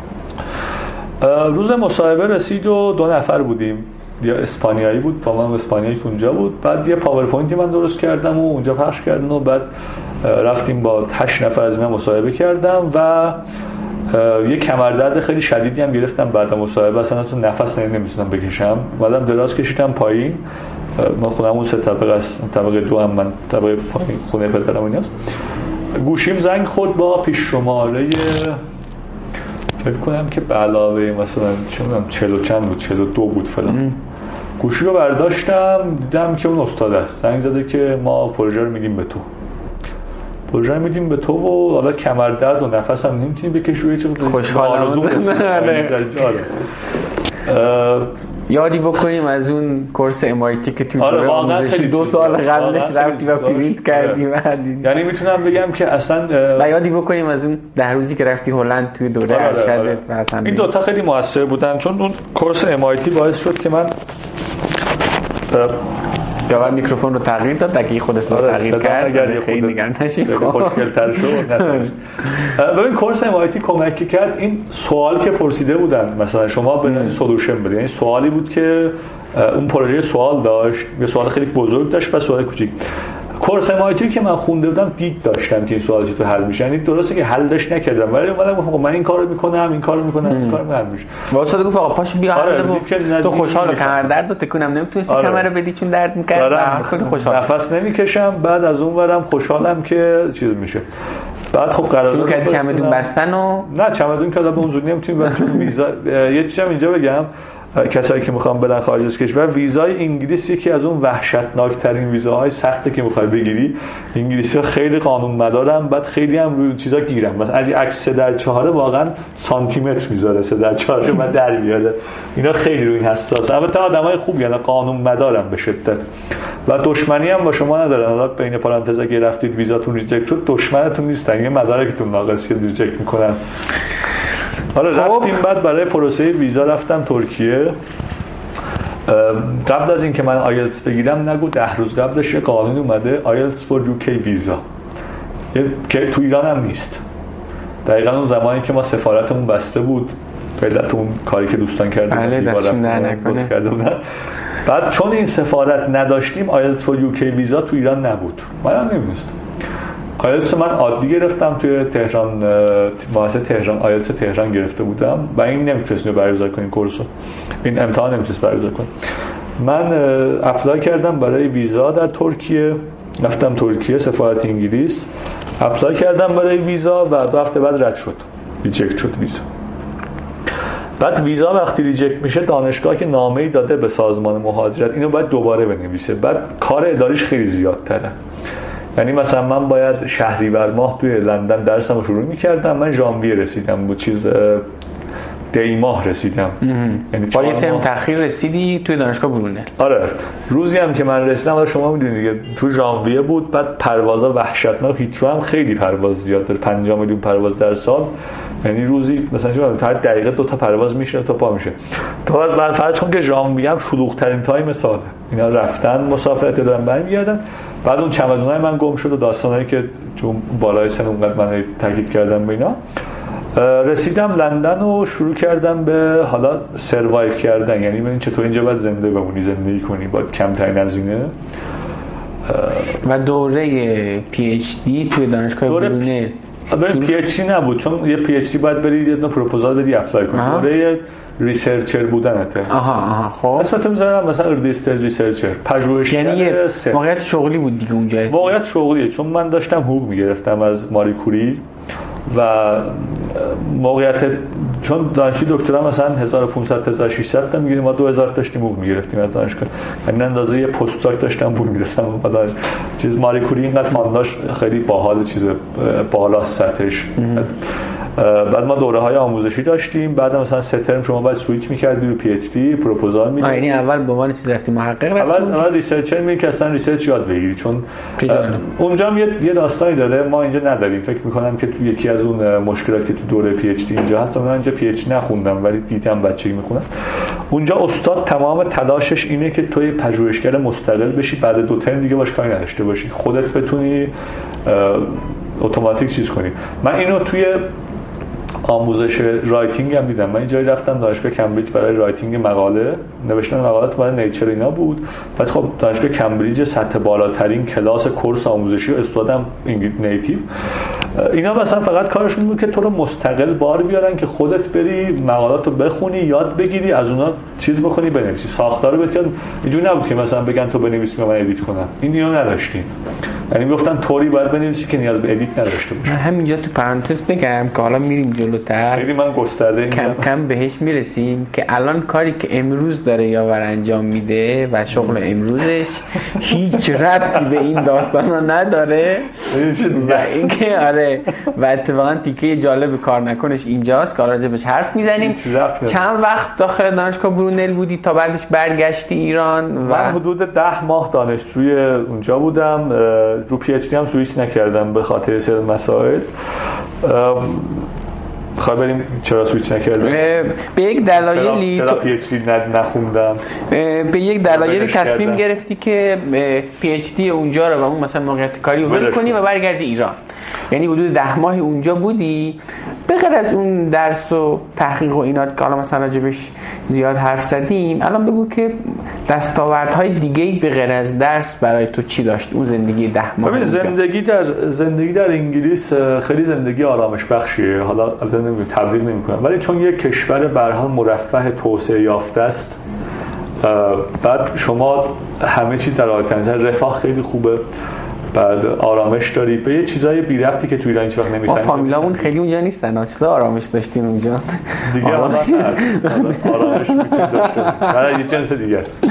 روز مصاحبه رسید و 2 نفر بودیم، یا اسپانیایی بود با من، اسپانیایی که اونجا بود. بعد یه پاورپوینتی من درست کردم و اونجا پخش کردن و بعد رفتیم با 8 نفر از اینا مصاحبه کردم و یه کمردرد خیلی شدیدی هم گرفتم بعد مصاحبه، اصلا تو نفس نمیتونم بکشم. بعدم دراز کشیدم پایین. ما خونمون 3 طبقه است، طبقه 2 هم من طبقه پایین خونه پدرم ایناست. گوشیم زنگ خورد با پیش شماره فکر کنم که به علاوه مثلا چه میدونم 40 چند بود، 42 بود فلان. گوشی رو برداشتم دیدم که اون استاد است، زنگ زده که ما پروژه رو میدیم به تو. پروژه رو میدیم به تو و حالا کمردرد و نفس هم نمیتونی بکشی و هیچ خوشحالم. یادی بکنیم از اون کورس MIT که تو آموزشی 2 سال قبلش رفتی و پرینت کردی و یعنی میتونم بگم که اصلا و یادی بکنیم از اون 10 روزی که رفتی هلند توی دوره ارشدت و اصلا این 2 تا خیلی موثر بودن، چون اون کورس MIT باعث شد که من جواب میکروفون رو تغییر داد دیگه خودش رو تغییر کرد خیلی نگران نشید خوشگل‌تر شد. ببین کورس MIT کمک کرد. این سوال که پرسیده بودن مثلا شما به سولوشن بدید، یعنی سوالی بود که اون پروژه سوال داشت، یه سوال خیلی بزرگ داشت و سوال کوچیک. کورس MIT که من خونده بودم دید داشتم که این سوالا تو حل میشه، یعنی درسته که حلش نکردم ولی اومدم من این کارو میکنم این کارو میکنم این کارو حل میشه. واسه گفت آقا پاشو بیا حل. تو خوشحال کمر درد و تکونم نمیتونستی کمر رو بدی چون درد میکرد. خیلی خوشحال نفس نمیکشم. بعد از اون ورم خوشحالم که چیز میشه. بعد خب قرارداد شروع کردی چمدون بستن و نه چمدون که به اون زودی نمیتونیم چون ویزا یه چیزم اینجا بگم کسایی که میخوان برن خارج از کشور، ویزای انگلیس یکی از اون وحشتناک ترین ویزاهای سخته که میخوای بگیری. انگلیسی‌ها خیلی قانون مدارن، بعد خیلی هم روی چیزا گیرن. مثلا اگه عکس 3/4 واقعا سانتی متر میذاره 3/4 من در میاد. اینا خیلی روی حساس. البته آدمای خوبی ان قانون مدارن به شدت و دشمنی هم با شما ندارن. حالا بین پرانتز اگه رفتید ویزاتون ریجکت شد دشمنتون نیستن، یه مدارکتون ناقص که ریجکت میکنن. حالا رفتیم بعد برای پروسه ویزا رفتم ترکیه. قبل از اینکه من آیلتس بگیرم نگو 10 روز قبلش یه قانون اومده آیلتس فور UK ویزا که تو ایران هم نیست. دقیقاً اون زمانی که ما سفارتمون بسته بود علت اون کاری که دوستان کردن بعد چون این سفارت نداشتیم آیلتس فور UK ویزا تو ایران نبود. من هم نمی‌دونستم. آیلتس من عادی گرفتم توی تهران، مؤسسه تهران آیلتس تهران گرفته بودم و این نمیتونستیم برگزار کنیم کورسو، این امتحان نمیتونست برگزار کنیم. من اپلای کردم برای ویزا در ترکیه، رفتم ترکیه سفارت انگلیس اپلای کردم برای ویزا و 2 هفته بعد رد شد، ریجکت شد ویزا. بعد ویزا وقتی ریجکت میشه دانشگاه که نامه‌ای داده به سازمان مهاجرت اینو باید دوباره بنویسه، بعد کار اداریش خیلی زیادتره. یعنی مثلا من باید شهریور ماه توی لندن درسم رو شروع می‌کردم، من ژانویه رسیدم بود چیز دی ماه رسیدم، یعنی با یه ترم تأخیر رسیدی توی دانشگاه برونل. آره روزی هم که من رسیدم و شما می‌دونید دیگه تو ژانویه بود، بعد پروازا وحشتناک، هیترو هم خیلی پرواز زیاد داره، 5 میلیون پرواز در سال، یعنی روزی مثلا شما هر دقیقه 2 تا پرواز میشه تا پا میشه. تو بعد فرض کن که ژانویه هم شلوغ‌ترین تایم ساله، اینا رفتن مسافرت دارن برمیگردن. بعد اون چمدونای من گم شد و داستانایی که چون بالای سن اونقدر من تاکید کردم به اینا، رسیدم لندن و شروع کردم به حالا سروایو کردن، یعنی ببین چطور اینجا باید زنده بمونی، زندگی کنی با کمترین هزینه. و دوره پی اچ دی توی دانشگاه برونل پی اچ دی نبود، چون یه پی اچ دی باید برید یه پروپوزال بدی اپلای کنی. دوره ریسرچر بودنته. خب اسمت میذارم مثلا ریجیسترد ریسرچر، پژوهشگر. یعنی یه واقعیت شغلی بود دیگه اونجا. واقعیت شغلیه، چون من داشتم حقوق میگرفتم از ماری کوری و موقعیت چون دانشجوی دکترا مثلا 1500 تا 1600 تا میگیریم، ما 2000 داشتیم حقوق میگرفتیم از دانشگاه، یعنی اندازه یه پست داک داشتم پول میگرفتم. بعد چیز ماری کوری اینقدر فانداش خیلی باحال، چیز بالا سطحش. بعد ما دوره‌های آموزشی داشتیم، بعد مثلا 3 ترم شما باید سویچ می‌کردی رو پی اچ دی پروپوزال می‌دادی. یعنی اول به عنوان چیز رفتی محقق رفتی، اول ریسرچر می‌کنی که اصلا ریسرچ یاد بگیری، چون اونجا هم یه داستانی داره ما اینجا نداریم. فکر می‌کنم که تو یکی از اون مشکلاتی که تو دوره پی اچ دی اینجا هست، من اینجا پی اچ دی نخوندم ولی دیدم بچه‌ای می‌خونن اونجا، استاد تمام تلاشش اینه که توی پژوهشگر مستقل بشی، بعد 2 ترم دیگه باش کاری نداشته باشی، خودت بتونی اتوماتیک چیز کنی. من اینو توی آموزش رایتینگ هم دیدم. من اینجایی رفتم دانشگاه کمبریج برای رایتینگ مقاله، نوشتن مقالات برای نیچر اینا بود. بعد خب دانشگاه کمبریج سطح بالاترین کلاس کورس آموزشی و استادم نیتیو، اینا مثلا فقط کارشون بود که تو رو مستقل بار بیارن که خودت بری مقالاتو بخونی، یاد بگیری، از اونا چیز بکنی، بنویسی. ساختار بهت اینجوری نبود که مثلا بگن تو بنویس من ادیت کنم. اینو نداشتیم. یعنی میگفتن طوری باید بنویسی که نیاز به ادیت نداشته باشی. همینجا تو پرانتز بگم که حالا میریم جلوتر، خیلی من گسترده کم کم بهش میرسیم که الان کاری که امروز داره یاور انجام میده و شغل امروزش هیچ ربطی به این داستانا نداره و اینکه آره و اتفاقا تیکه جالب کار نکنش اینجاست که راجبش حرف میزنیم. چند وقت داخل دانشگاه برونل بودی تا بعدش برگشتی ایران؟ من حدود 10 ماه دانشجوی اونجا بودم، رو پی اچ دی هم سویچ نکردم به خاطر سر مسائل. خواهی بریم چرا سویچ نکردم؟ به یک دلایلی چرا پی اچ دی نخوندم؟ به یک دلایلی تصمیم گرفتی که پی اچ دی اونجا رو و اون مثلا موقعیت کاری ول کنی و برگردی ایران. یعنی حدود 10 ماه اونجا بودی. به غیر از اون درس و تحقیق و اینات که حالا مثلا راجبش زیاد حرف زدیم، الان بگو که دستاوردهای دیگه‌ای به غیر از درس برای تو چی داشت اون زندگی 10 ماه اونجا؟ زندگی در انگلیس خیلی زندگی آرامش بخشیه. حالا البته تبدیل نمی‌کنم، ولی چون یک کشور به هر حال مرفه توسعه یافته است، بعد شما همه چیز در حالت نظر رفاه خیلی خوبه، بعد آرامش داری، به یه چیزای بی ربطی که تو ایران هیچ وقت نمی‌فهمی. ما فامیلامون خیلی اونجا نیستن، چطور آرامش داشتین اونجا؟ دیگه آرامش میتونید داشته باشید، برای یه جنس دیگه است.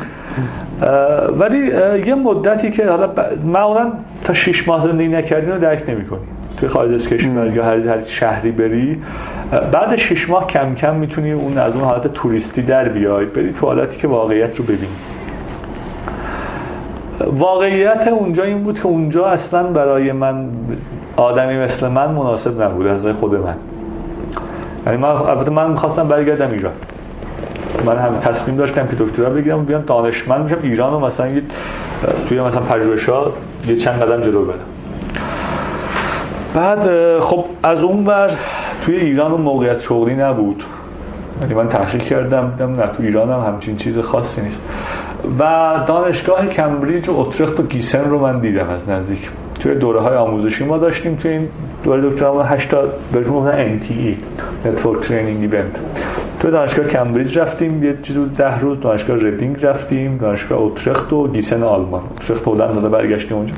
ولی یه مدتی که حالا معمولا تا 6 ماه زندگی نکردین رو درک نمی‌کنی. توی خارج از کشور یا هر شهری بری، بعد 6 ماه کم کم میتونی از اون حالت توریستی در بیای، بری تو حالتی که واقعیت رو ببینی. واقعیت اونجا این بود که اونجا اصلا برای من آدمی مثل من مناسب نبود از خود من. یعنی البته من می‌خواستم برگردم ایران. من هم تصمیم داشتم که دکترا بگیرم و بیام دانشمند بشم ایران و مثلا توی مثلا پژوهش‌ها یه چند قدم جلو برم. بعد خب از اون ور توی ایران اون موقعیت شغلی نبود. یعنی من تحقیق کردم دیدم نه تو ایران هم همچین چیز خاصی نیست. و دانشگاه کمبریج و اترخت و گیسن رو من دیدم از نزدیک. توی دوره‌های آموزشی ما داشتیم، توی این دوره دکترا 8 تا بهشون گفتن NTE Network Training Event. توی دانشگاه کمبریج رفتیم یه چیزی 10 روز، دانشگاه ردینگ رفتیم، دانشگاه اترخت و گیسن آلمان. اترخت هلند داده برگشتیم اونجا.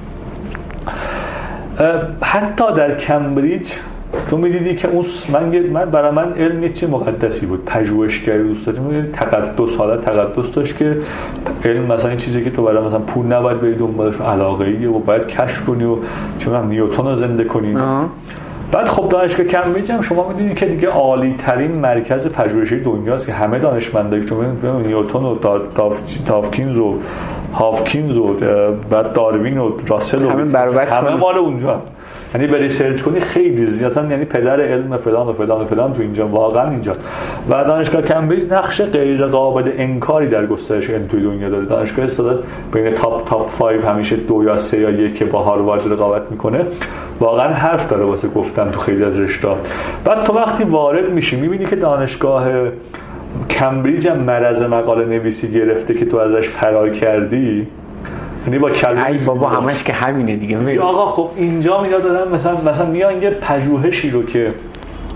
حتی در کمبریج تو می‌دیدی که اون من برای من علم یه چیز مقدسی بود، پژوهشگری دوست داشتم، تقدس، حالت تقدس داشت که علم مثلا این چیزی که تو برای مثلا پول نباید بری دنبالش، علاقه‌ایه و باید کشف کنی و چون نیوتن رو زنده کنی. بعد خب دانشگاه کمبریج هم شما می‌دونید که دیگه عالی ترین مرکز پژوهشی دنیاست که همه دانشمندایی که نیوتن و داوکینز و هاوکینز و بعد داروین و راسل و همه مال اونجا. یعنی بری سرچ کنی خیلی زیادن، یعنی پدر علم فلان و فلان و فلان تو اینجا، واقعا اینجا. و دانشگاه کمبریج نقش غیر قابل انکاری در گسترش علم توی دنیا داره. دانشگاه استعداد بین تاپ 5 همیشه 2 یا 3 یا 1 که با هاروارد رقابت میکنه، واقعا حرف داره واسه گفتن تو خیلی از رشته‌ها. بعد تو وقتی وارد میشی میبینی که دانشگاه کمبریج هم مرض مقاله نویسی گرفته که تو ازش فرار کردی. یعنی با کلمه ای بابا همش که همینه دیگه. آقا خب اینجا میاد دارن مثلا میان یه پژوهشی رو که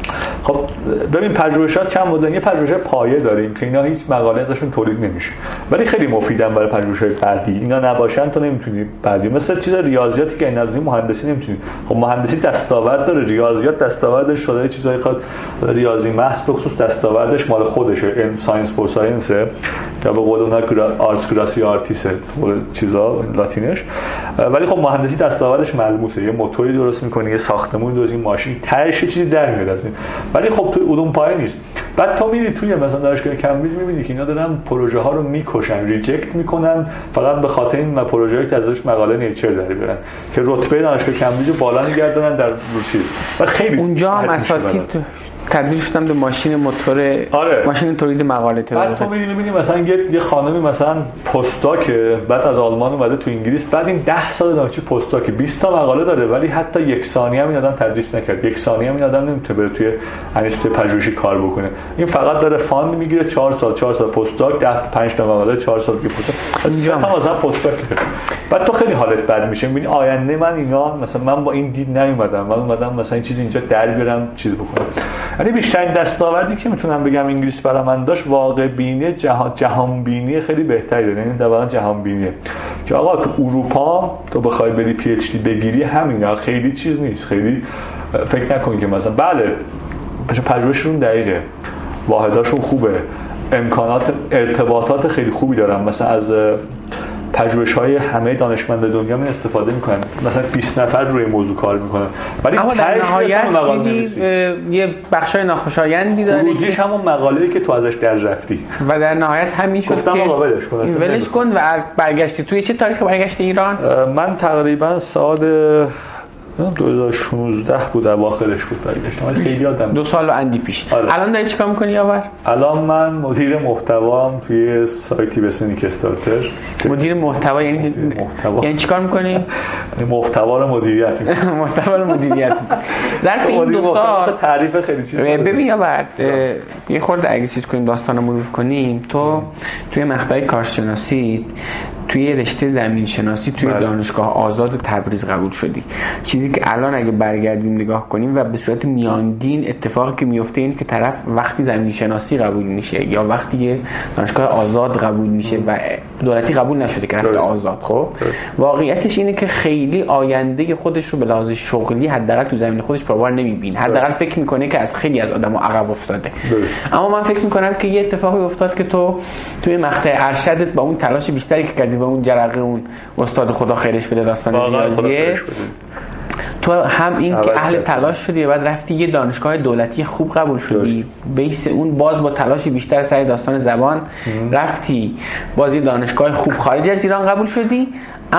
خب ببین پژوهشات چند مدل، یه پژوهش پایه داریم که اینا هیچ مقاله ازشون تولید نمیشه ولی خیلی مفیدن برای پژوهش‌های بعدی. اینا نباشن تو نمیتونی بعدی، مثل چیز ریاضیاتی که ندونی مهندسی نمیتونی. خب مهندسی دستاورد داره، ریاضیات دستاوردش شده چیزای خود، ریاضی محض به خصوص دستاوردش مال خودشه، علم ساینس فور ساینس یا به قول اونا آرتس گراسی آرتیسه چیزا لاتینش. ولی خب مهندسی دستاوردش ملموسه، یه موتوری درست می‌کنی، یه ساختمون درست می‌کنی، ماشین تهش چیزی در میاد از این. ولی خب توی علوم پایه نیست. بعد تو میری توی مثلا دانشگاه کمبریج می‌بینی که اینا دارن پروژه ها رو میکشن، ریجکت میکنن فقط به خاطر این پروژه‌ای که ازش مقاله نیچر داری برن که رتبه دانشگاه کمبریج بالا میگردونن در چیز. و خیلی اونجا هم اساتید تبدیل شدن به ماشین موتور، ماشین تولید مقاله. بعد تو می‌بینی مثلا یه خانمی مثلا پستاکه، بعد از آلمان اومده تو انگلیس، بعد این 10 سال دانشجو پستاکه 20 تا مقاله داره ولی حتی یک ثانیه هم این آدم تدریس نکرد، یک ثانیه هم این آدم نمیتونه بره توی انستیتوت پژوهشی کار بکنه. این فقط داره فاند میگیره، 4 سال پستاک، 5 تا مقاله، 4 سال دیگه پستاک، تا مثلا پستاک. بعد تو خیلی حالت بد میشه، می‌بینی آینده من اینا مثلا من با این دید نیومدم، من اومدم مثلا این چیز اینجا در بیارم چیز بکنم. یعنی بیشترین دستاوردی که میتونم بگم انگلیس برای من داشت واقع بینی جهان بینی خیلی بهتری داره. یعنی واقعا جهان بینیه که آقا تو اروپا تو بخوای بری پی اچ دی بگیری همینا خیلی چیز نیست، خیلی فکر نکنی که مثلا بله پژوهششون دقیقه، واحداشون خوبه، امکانات ارتباطات خیلی خوبی دارن، مثلا از پژوهش‌های همه دانشمند دنیا من استفاده می‌کنن، مثلا 20 نفر روی موضوع کار می‌کنن ولی اما در نهایت یه بخشای ناخوشایندی داره، خروجیش همون مقاله‌ای که تو ازش در رفتی و در نهایت همین شد که ولش کن و برگشتی. توی چه تاریخ برگشتی ایران؟ من تقریبا سال 2016 بود، اواخرش بود برگشتم، خیلی یادم 2 سال و اندی پیش. الان داری چیکار می‌کنی یاور؟ الان من مدیر محتوام توی سایتی به اسم نیکستارتر. مدیر محتوا یعنی چیکار می‌کنی؟ محتوا رو مدیریت می‌کنم. محتوا رو مدیریت. ظرف این 2 سال تعریف خیلی چیزا ببین یاور، یه خورده اگه چیز کنیم داستانو مرور کنیم، تو توی مقطع کارشناسی توی رشته زمین شناسی توی دانشگاه آزاد تبریز قبول شدی. چیزی که الان اگه برگردیم نگاه کنیم و به صورت میانگین اتفاقی که میفته اینه که طرف وقتی زمین شناسی قبول میشه یا وقتی دانشگاه آزاد قبول میشه و دولتی قبول نشده که رفته آزاد، خب واقعیتش اینه که خیلی آینده خودش رو به لحاظ شغلی حداقل تو زمین خودش پروبار نمیبینه، حداقل فکر میکنه که از خیلی از آدما عقب افتاده. اما من فکر میکنم که یه اتفاقی افتاد که تو توی مقطع ارشدت با اون تلاش بیشتری که کردی و اون جرقه اون استاد خدا خیرش بده داستان ریاضیه، تو هم این که اهل تلاش شدی و بعد رفتی یه دانشگاه دولتی خوب قبول شدی، بیس اون باز با تلاشی بیشتر سر داستان زبان رفتی باز یه دانشگاه خوب خارج از ایران قبول شدی.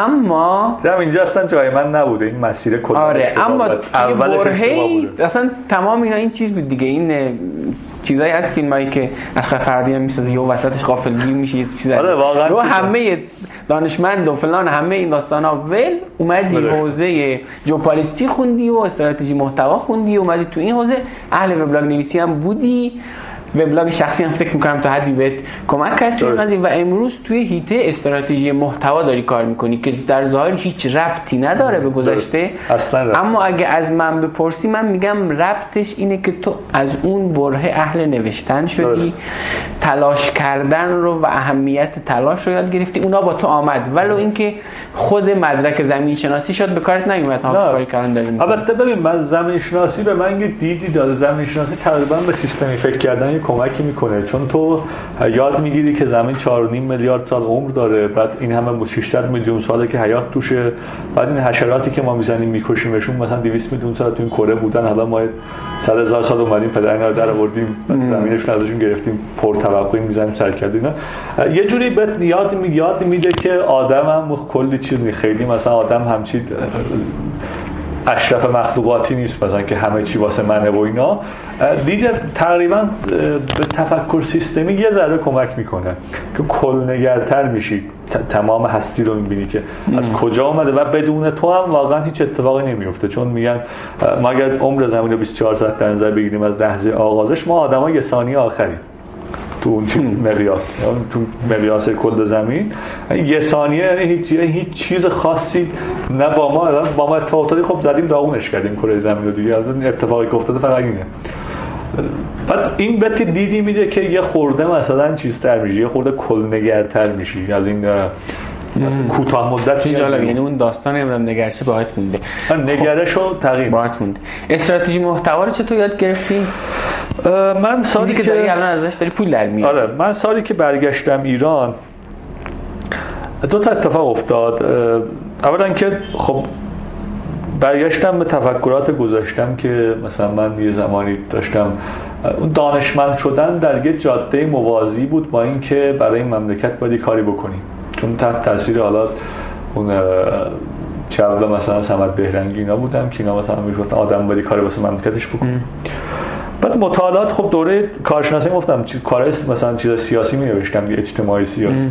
اما اینجا اصلا جای من نبوده این مسیر کلا. آره اما برهه‌ای اصلا تمام اینا این چیز بود دیگه، این چیزایی هست فیلمایی که از فردی هم میسازه یه وسطش غافلگیر میشه چیزا. آره واقعا همه دانشمند و فلان همه این داستانا ول اومدی حوزه ژئوپلیتیک خوندی و استراتژی محتوا خوندی، اومدی تو این حوزه اهل وبلاگ نویسی هم بودی، وبلاگ شخصی هم فکر می‌کنم تا حدی بهت کمک کرد توی قضیه و امروز توی هیته استراتژی محتوا داری کار می‌کنی که در ظاهر هیچ ربطی نداره به گذشته اما اگه از من بپرسی من میگم ربطش اینه که تو از اون بره اهل نوشتن شدی، تلاش کردن رو و اهمیت تلاش رو یاد گرفتی، اونا با تو آمد ولو اینکه خود مدرک زمین شناسی شد به کارت نیومد ها کاری کردن داریم. البته ببین من زمین شناسی به من یه دیدی داده، زمین شناسی تقریبا به سیستمی فکر کردن کمکی میکنه چون تو یاد میگیری که زمین 4.5 میلیارد سال عمر داره، بعد این همه 600 میلیون ساله که حیات توشه، بعد این حشراتی که ما میزنیم میکشیمشون مثلا 200 میلیون سال تو این کره بودن، حالا ما 100,000 سال اومدیم پدر اینا رو در آوردیم زمینشون ازشون گرفتیم پر طبقه میزنیم سر کردیم. یه جوری بهت یاد میده که آدم هم کلی چیز خیلی مثلا آدم همچین اشرف مخلوقاتی نیست مثلا که همه چی واسه منه و اینا. دیگه تقریبا به تفکر سیستمی یه ذره کمک میکنه که کلنگرتر میشی، تمام هستی رو میبینی که از کجا اومده و بدون تو هم واقعا هیچ اتفاقی نمیفته، چون میگن ما اگر عمر زمین رو 24 ساعت در نظر بگیریم از لحظه آغازش، ما آدم‌ها یه ثانیه آخریم تو اون مقیاس، تو مقیاس کل زمین یه ثانیه یعنی هیچ چیز خاصی نه با ما اتفاقاتی خب زدیم داغونش کردیم کره زمین رو دیگه، از اون اتفاقی که افتاده فقط اینه. بعد این بهت دیدی میده که یه خورده مثلا چیزتر میشه، یه خورده کلنگرتر میشی از این کوتاه مدت. چه جالب، یعنی اون داستان نگرش باهات مونده. نگرش و تغییر باهات مونده. استراتژی محتوا رو چطور یاد گرفتی؟ من سالی که داری الان ازش داری پول در میاری. آره، من سالی که برگشتم ایران دو تا اتفاق افتاد. اولا که خب برگشتم به تفکرات گذاشتم که مثلا من یه زمانی داشتم اون دانشمند شدن در یه جاده موازی بود با این که برای این مملکت باید کاری بکنیم، چون تحت تاثیر حالا اون چوله مثلا صمد بهرنگی اینا بودم که اینا مثلا میگفتن آدم باید کاری واسه مملکتش بکنه. بعد مطالعات، خب دوره کارشناسی گفتم کارهای مثلا چیز سیاسی می نوشتم، اجتماعی سیاسی.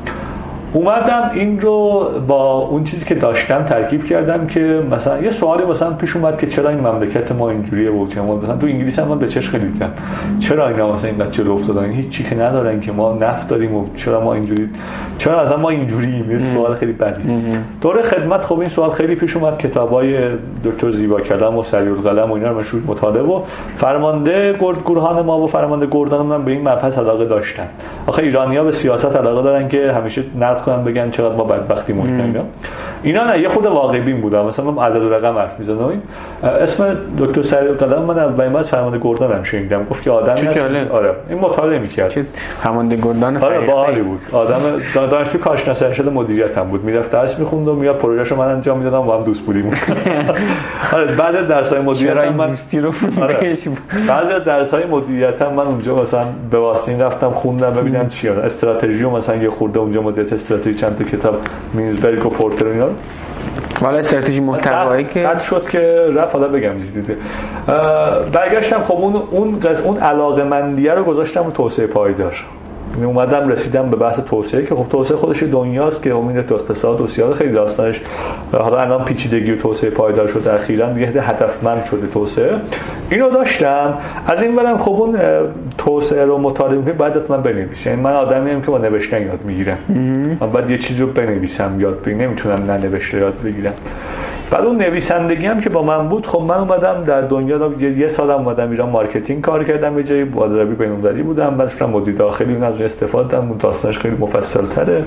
اومدم این رو با اون چیزی که داشتم ترکیب کردم که مثلا یه سوالی مثلا پیش اومد که چرا این مملکت ما اینجوریه و چرا مثلا تو انگلیس هم من به چش خیلی دیدم چرا اینا مثلا اینقدر جلو افتادن، هیچ چیزی که ندارن که ما نفت داریم و چرا ما اینجوری، چرا اصلا ما اینجوریم. یه سوال خیلی بدی. دوره خدمت خب این سوال خیلی پیش اومد، کتابای دکتر زیبا کلام و سریع‌القلم و اینا رو مشهور مطالعه و فرمانده گورهان ما و فرمانده گردان من به این مبحث علاقه داشتن. آخه ایرانی‌ها به سیاست علاقه دارن که همیشه نقد کنن بگن چقدر ما بدبختی مونیم. اینا نه، یه خود واقع بین بودم. مثلا من عدد و رقم حرف می‌زدم. اسم دکتر سریع‌القلم من اولین بار فرمانده گردان هم شنیدم، گفت که آدمی هست. آره این مطالعه می‌کرد. فرمانده گردان آره باحالی بود. آدم دانشجو کارشناسی ارشد مدیریت هم بود، میرفت درس می‌خوند و میاد پروژه‌شو من انجام میدادم و هم دوست بودیم. آره بعد درس‌های مدیریت من دوستی رو بعضی از درس‌های مدیریت من اونجا مثلا به واسطه این رفتم خوندم ببینم چیه استراتژی و مثلا یه خورده اونجا مدیریت استراتژی چند تا کتاب مینزبرگ و پورتر اینا. والا استراتژی محتوایی که قد شد که رفت حالا بگم دیده. برگشتم خب اون علاقه‌مندیه رو گذاشتم رو توسعه پایدار. اومدم رسیدم به بحث توسعه که خب توسعه خودش دنیاست که همین تو اقتصاد و سیاست خیلی داستانش حالا الان پیچیدگی و توسعه پایدار شده، اخیراً دیگه هدفمند شده توسعه. اینو داشتم. از این برم خب اون توسعه رو مطالعه می‌کنم بعد حتما بنویسم. یعنی من آدمیم که با نوشتن یاد میگیرم. من بعد یه چیزی رو بنویسم یاد بگیرم، نمیتونم ننوشته یاد بگیرم. بعد اون نویسندگی هم که با من بود، خب من اومدم در دنیا یه سال اومدم ایران مارکتینگ کار کردم، به جای بازاریابی بین‌المللی بودم، بعد شدم مدیر داخلی اون از اون استفاده کردم. اون داستانش خیلی مفصل تره.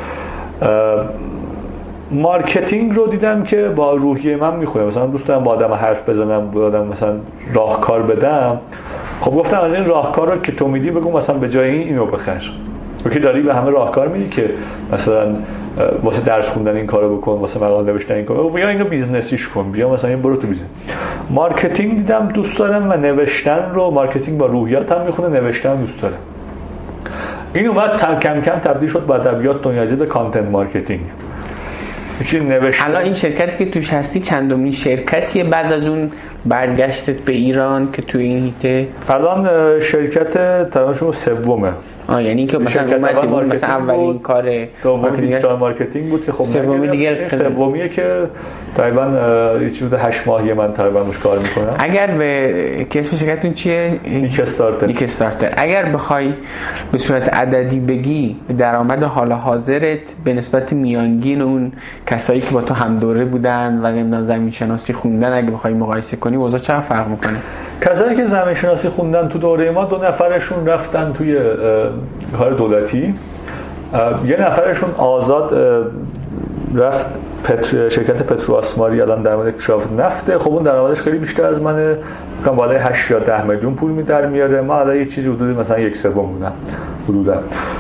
مارکتینگ رو دیدم که با روحیه من میخونه، مثلا دوست دارم با آدم حرف بزنم، با آدم مثلا راهکار بدم. خب گفتم از این راهکار رو که تو میدی بگو مثلا به جای اینو بخر. که داری به همه راهکار میدی که مثلا واسه درس خوندن این کارو بکن، واسه مقاله نوشتن این کارو، بیا اینو بیزنسیش کن، بیا مثلا این برو تو بیزنس. مارکتینگ دیدم دوست دارم و نوشتن رو، مارکتینگ با روحیاتم میخونه، نوشتن دوست دارم. این اومد کم کم تبدیل شد با ادبیات دنیایی به کانتنت مارکتینگ. الان این شرکتی که توش هستی چندمین شرکتیه بعد از اون برگشتت به ایران که تو این هیته؟ الان شرکت تقریبا سومه. یعنی که مثلا اومدی بود مثلا اولین کار دوم دیجیتال مارکتینگ بود که خب سومی دیگه سومیه که تقریبا یه چیز 8 ماهی من تقریبا روش کار میکنم. اگر به اسم شرکتتون چیه؟ نیک استارتر. اگر بخوای به صورت عددی بگی درآمد حال حاضرت به نسبت میانگین اون کسایی که با تو هم دوره بودن و نمیدونم زمین شناسی خوندن اگه بخوای مقایسه کنی اوضاع چقدر فرق میکنه؟ کسایی که زمین شناسی خوندن تو دوره ما 2 نفرشون رفتن توی کار دولتی، یه نفرشون آزاد رفت شرکت پترو آسماری الان در مورد اکتشاف نفته. خب اون درآمدش خیلی بیشتر از منه، میگم بالای 8 یا 10 میلیون پول در میاره. ما الان یه چیزی حدود مثلا 1/3 بودم حدودا،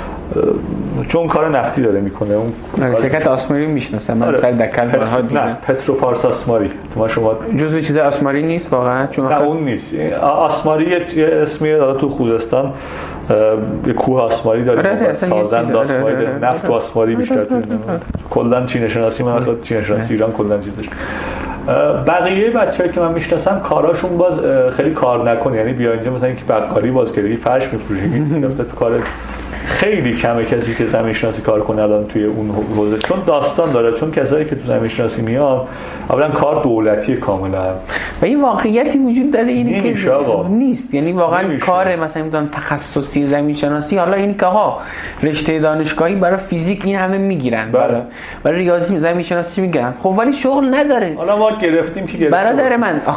چون کار نفتی داره میکنه. اون شرکت آسماری میشناسم من، سر دکل بارها دیدم. نه پترو پارس آسماری شما جزء چیز آسماری نیست واقعا؟ چون نه اون نیست. آسماری یه اسمیه داره تو خوزستان، یه کوه آسماری داره، سازند آسماری داره، نفت و آسماری بیشتر تو کلا چین شناسی. من اصلا چین شناسی ایران کلا چیزش. بقیه بچه‌ها که من میشناسم کاراشون باز خیلی کار نکنه، یعنی بیا اینجا مثلا اینکه بقالی باز کردی فرش میفروشی گفته تو کار خیلی کمه کسی که زمین شناسی کار کنه الان توی اون حوزه، چون داستان داره، چون کسایی که تو زمین شناسی میان اولا کار دولتی کاملا و این واقعیتی وجود داره اینی که نیست، یعنی واقعا کار مثلا میگم تخصصی زمین شناسی حالا اینی که ها رشته دانشگاهی برای فیزیک این همه میگیرن، برای ریاضی زمین شناسی میگیرن، خب ولی شغل نداره. حالا ما گرفتیم که برادر من آخه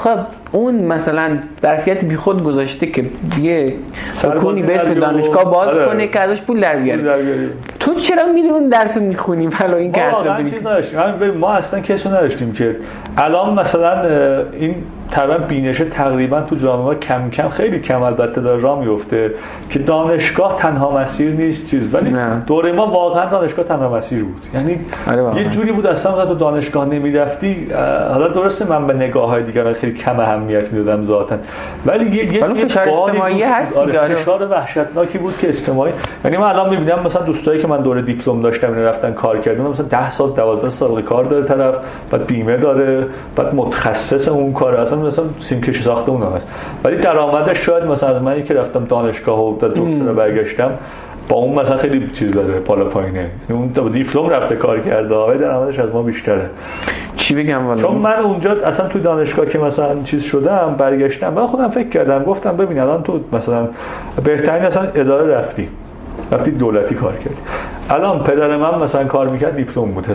اون مثلا ظرفیت بیخود گذاشته که یه سکونی به اسم دانشگاه باز کنه که ازش پول در بیاره. تو چرا میری اون درسو میخونی؟ ولی این کار واقعا چیز نداشتیم. ما اصلا کسو نداشتیم که الان مثلا این تقریبا بینش تقریبا تو جامعه کم کم، خیلی کم البته داره راه میفته که دانشگاه تنها مسیر نیست چیز، ولی دوره ما واقعا دانشگاه تنها مسیر بود. یعنی یه جوری بود اصلا تو دانشگاه نمیرفتی، حالا درسته من به نگاه‌های دیگران خیلی کم اهمیت میدادم ذاتاً، ولی یه فشار اجتماعی هست دیگه. فشار وحشتناکی بود که اجتماعی، یعنی من الان میبینم مثلا دوستایی که من دوره دیپلم داشتم اینا رفتن کار کردن، مثلا 10 سال 12 سال کار داره طرف، بعد بیمه داره، بعد متخصص اون کار، اصلا سیم کشی ساخته اون هست، ولی درآمدش شاید مثلا از منی که رفتم دانشگاه و دکترا برگشتم با اون مثلا خیلی چیز داره، بالا پایینه. اون دیپلم رفته کار کرده، ولی درآمدش از ما بیشتره. چی بگم والا؟ چون من اونجا اصلا تو دانشگاه که مثلا چیز شدم برگشتم، من خودم فکر کردم، گفتم ببین الان تو مثلا بهترین اصلا اداره رفتی دولتی کار کردی. الان پدر من مثلا کار میکرد، دیپلم بود،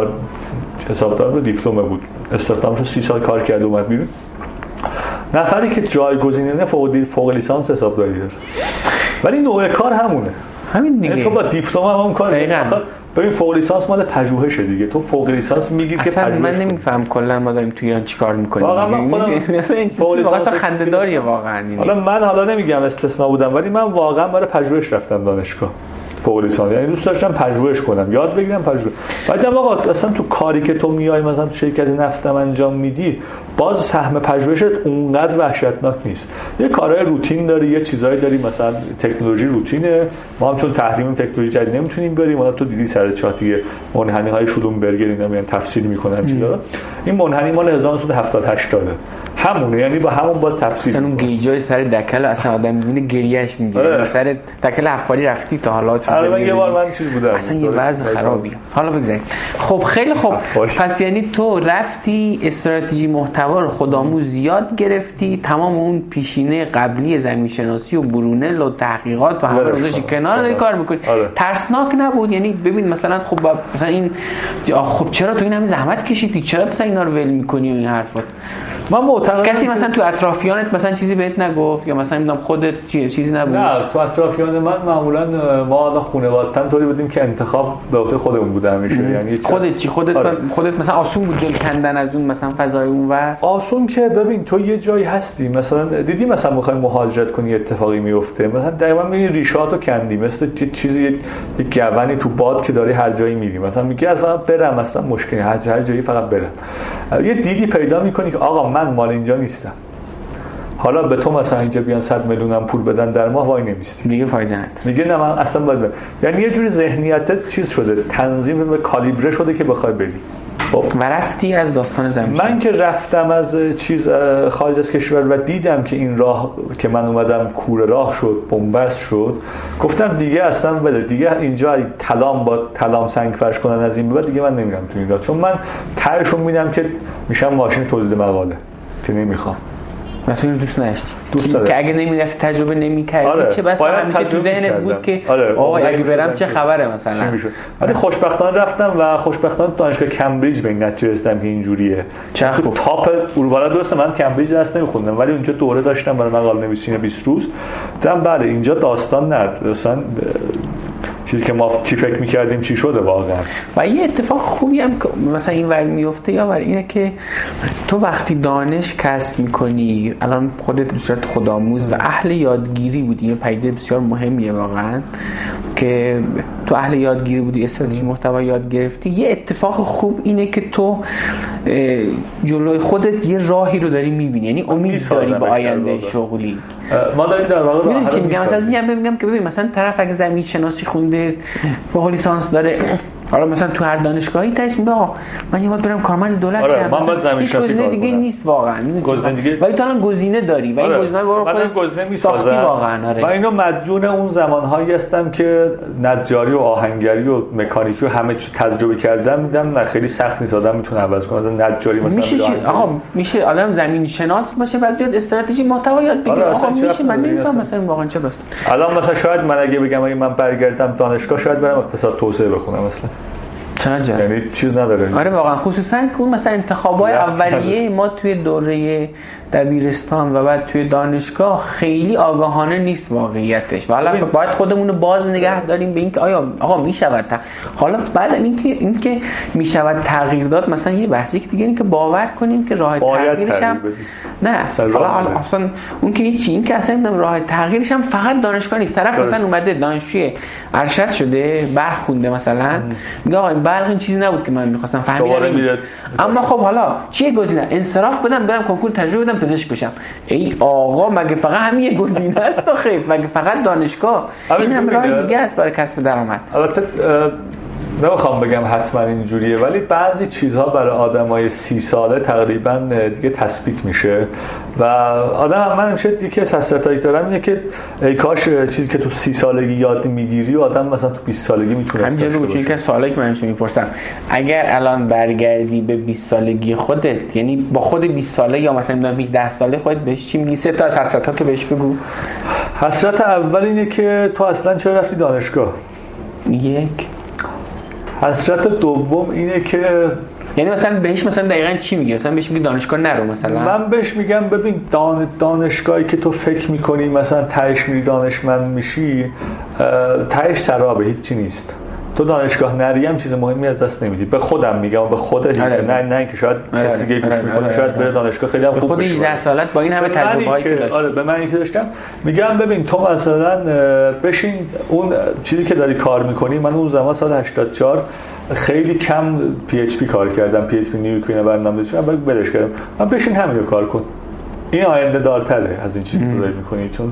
حسابدار بود، دیپلم بود، استخدامش رو 30 سال کار کرد اومد بیرون. نفری که جایگزینه فوق لیسانس حسابداری داره، ولی نوع کار همونه، همین دیگه. تو با دیپلم هم کار ببین فوق لیسانس مال پژوهشه دیگه، تو فوق لیسانس میگی که پژوهش. من نمیفهم کلا ما داریم تو ایران چیکار میکنیم. واقعا من خودم واقعا خنده‌داریه واقعا. حالا نمیگم استثنا بودم، ولی من واقعا برای پژوهش رفتم دانشگاه فوق لیسانس، یعنی دوست داشتم پژوهش کنم، یاد بگیرم پژوهش. بعدم آقا اصلا تو کاری که تو میای مثلا تو شرکت نفتم انجام میدی، باز سهم پژوهشت اونقدر وحشتناک نیست. یه کارهای روتین داری، یه چیزایی داری، مثلا تکنولوژی روتینه، ما هم چون تحریم تکنولوژی جدید نمیتونیم بریم. حالا تو دیدی سر چاتیه منحنی‌های شلومبرگر اینا میان تفسیر میکنن چیزا. این منحنی مال 1978 داره، همونه، یعنی با همون باز تفسیر. اصلا اون گیجای سر دکل اصلا آدم میبینه گریهش میگیره. سر دکل حفاری رفتی تا حالا؟ من یه بار من چیز بودم، اصلا یه وضع خرابی. حالا بگذاریم. خب خیلی خوب، پس یعنی تو رفتی استراتژی محتوا رو خودآموز یاد گرفتی، تمام اون پیشینه قبلی زمین شناسی و برونل و تحقیقات و همه رو گذاشتی کنار، داری کار میکنی. ترسناک نبود؟ یعنی ببین مثلا خب مثلا این خب چرا تو این همه زحمت کشیدی، چرا مثلا اینا رو ول میکنی و این حرفات؟ من معتقدم کسی مثلا تو اطرافیانت مثلا چیزی بهت نگفت، یا مثلا میگم خودت چیزی نبود؟ نه، تو اطرافیان من معمولا ما حالا خانواده‌تن طوری بودیم که انتخاب به عهده خودمون بود همیشه. یعنی خودت چی؟ خودت مثلا آسون بود دل کندن از اون مثلا فضای اون؟ و آسون که ببین تو یه جایی هستی، مثلا دیدی مثلا می‌خوای مهاجرت کنی اتفاقی میفته، مثلا دقیقاً می‌بینی ریشاتو کندی، مثل چیزی یه گونی تو باد که داری هر جایی میری، مثلا میگی اصلا برم، مثلا مشکلی هر جایی فقط برم. یه دیدی پیدا می‌کنی که آقا من مال اینجا نیستم، حالا به تو مثلا اینجا بیان 100 میلیونم پول بدن در ماه، وای نمیستی دیگه، فایده نداره. میگه نه من اصلا باید برم. یعنی یه جوری ذهنیتت چیز شده، تنظیم و کالیبره شده که بخوای بری. و رفتی از داستان زمین. من که رفتم از چیز خارج از کشور و دیدم که این راه که من اومدم کوره راه شد، بنبست شد، گفتم دیگه اصلا بده، دیگه اینجا تلام با تلام سنگ فرش کنن از این بعد دیگه من نمیرم تو این راه، چون من تهشون میدم که میشم ماشین تولید مقاله که نمیخوام. مثلا اینو دوست نداشتی که اگه نمیرفت تجربه نمی‌کردی، چه بس همیشه تو ذهنت بود که آقا اگه برم چه خبره مثلا. ولی خوشبختانه رفتم و خوشبختانه دانشگاه کمبریج به این نتیجه رسیدم که اینجوریه. چه خوب. تاپ اروپا. درسته من کمبریج درس نمی‌خوندم، ولی اونجا دوره داشتم برای مقاله نویسی 20 روز. دیدم بله اینجا داستان نه، مثلا چیزی که ما چی فکر می‌کردیم چی شده واقعا. و یه اتفاق خوبی هم مثلا این ور میفته یا ور اینه که تو وقتی دانش کسب می‌کنی، الان خودت به صورت خودآموز و اهل یادگیری بودی، یه پدیده بسیار مهمیه واقعا که تو اهل یادگیری بودی، استراتژی محتوا یاد گرفتی. یه اتفاق خوب اینه که تو جلوی خودت یه راهی رو داری می‌بینی، یعنی امید داری به آینده شغلی. ما داریم در واقع می‌دونی چی میگم؟ مثلا میگم که ببین مثلا طرف اگه زمین شناسی خونده، فوق لیسانس داره، حالا مثلا تو هر دانشگاهی تاش میگه آقا من یه وقت برم کارمند دولت شم، هیچ گزینه دیگه نیست واقعا. ولی تو الان گزینه داری و این گزینه رو خودت ساختی واقعا. من اینو مدیون اون زمانهایی هستم که نجاری و آهنگری و مکانیکی و همه چی تجربه کردم، میدم نه خیلی سخت نیست، آدم میتونه عوض کنه. نجاری مثلا میشه آقا میشه آدم زمین شناس باشه بعد بیاد استراتژی محتوا یاد بگیره. آقا میشه، من نمیفهمم مثلا واقعا چه داستان. الان مثلا شاید من اگه بگم اگه من برگردم دانشگاه شاید برم اقتصاد توسعه بخونم مثلا. یعنی چیز نداره. آره واقعا، خصوصا که اون مثلا انتخابای اولیه ما توی دوره دبیرستان و بعد توی دانشگاه خیلی آگاهانه نیست واقعیتش و حالا باید خودمون رو باز نگه داریم به اینکه آیا آقا میشود حالا بعد اینکه میشود تغییر داد، مثلا یه بحثی که دیگه اینکه باور کنیم که راه تغییرش هم نه حالا اصلا اون که هیچی، این که اصلا راه تغییرش هم فقط دانشگاه نیست. طرف مثلا اومده دانشجوی ارشد شده برخونده مثلا میگه آقا این برق این چیزی نبود که من می‌خواستم فهمیدم، اما خب حالا چیه گزینه؟ انصراف بدم برم کنکور تجربه بدم پزشک بشم. ای آقا مگه فقط همین یه گزینه است؟ آخه مگه فقط دانشگاه؟ این هم راه دیگه است برای کسب درآمد. البته نمیخوام بگم حتما اینجوریه، ولی بعضی چیزها برای آدمای 30 ساله تقریبا دیگه تثبیت میشه و آدم من همیشه یکی از حسرتایی دارم اینه که ای کاش چیزی که تو 30 سالگی یاد میگیری و آدم مثلا تو 20 سالگی میتونه همینجوری بود. چون که سوالی که من همیشه میپرسم، اگر الان برگردی به 20 سالگی خودت، یعنی با خود 20 ساله یا مثلا 18 ساله خودت، بهش چی میگی؟ 3 تا از حسرتاتو بهش بگو. حسرت اول اینه که تو اصلا چرا رفتی دانشگاه؟ یک. حسرت دوم اینه که یعنی مثلا بهش مثلا دقیقاً چی میگی؟ مثلا بهش میگی دانشگاه نرو مثلا؟ من بهش میگم ببین دانشگاهی که تو فکر میکنی مثلا تهش میری دانشمند میشی، تهش سرابه، هیچی نیست. تو دانشگاه نری هم چیز مهمی از دست نمیدی. به خودم میگم، به خودت. نه که شاید کسی دیگه گوش میکنه شاید بره دانشگاه خیلی هم خوب بشه. خود 18 سالت با این همه تجربه‌ای که داشتی. آره به من که داشتم میگم ببین تو مثلا بشین اون چیزی که داری کار میکنی. من اون زمان سال 84 خیلی کم پی اچ پی کار کردم، پی اچ پی نیوکلین برنامه‌نویسی من بلش کردم. من بشین همین رو کار کن. این آینده دارتره از این چیزی که داری میکنی. چون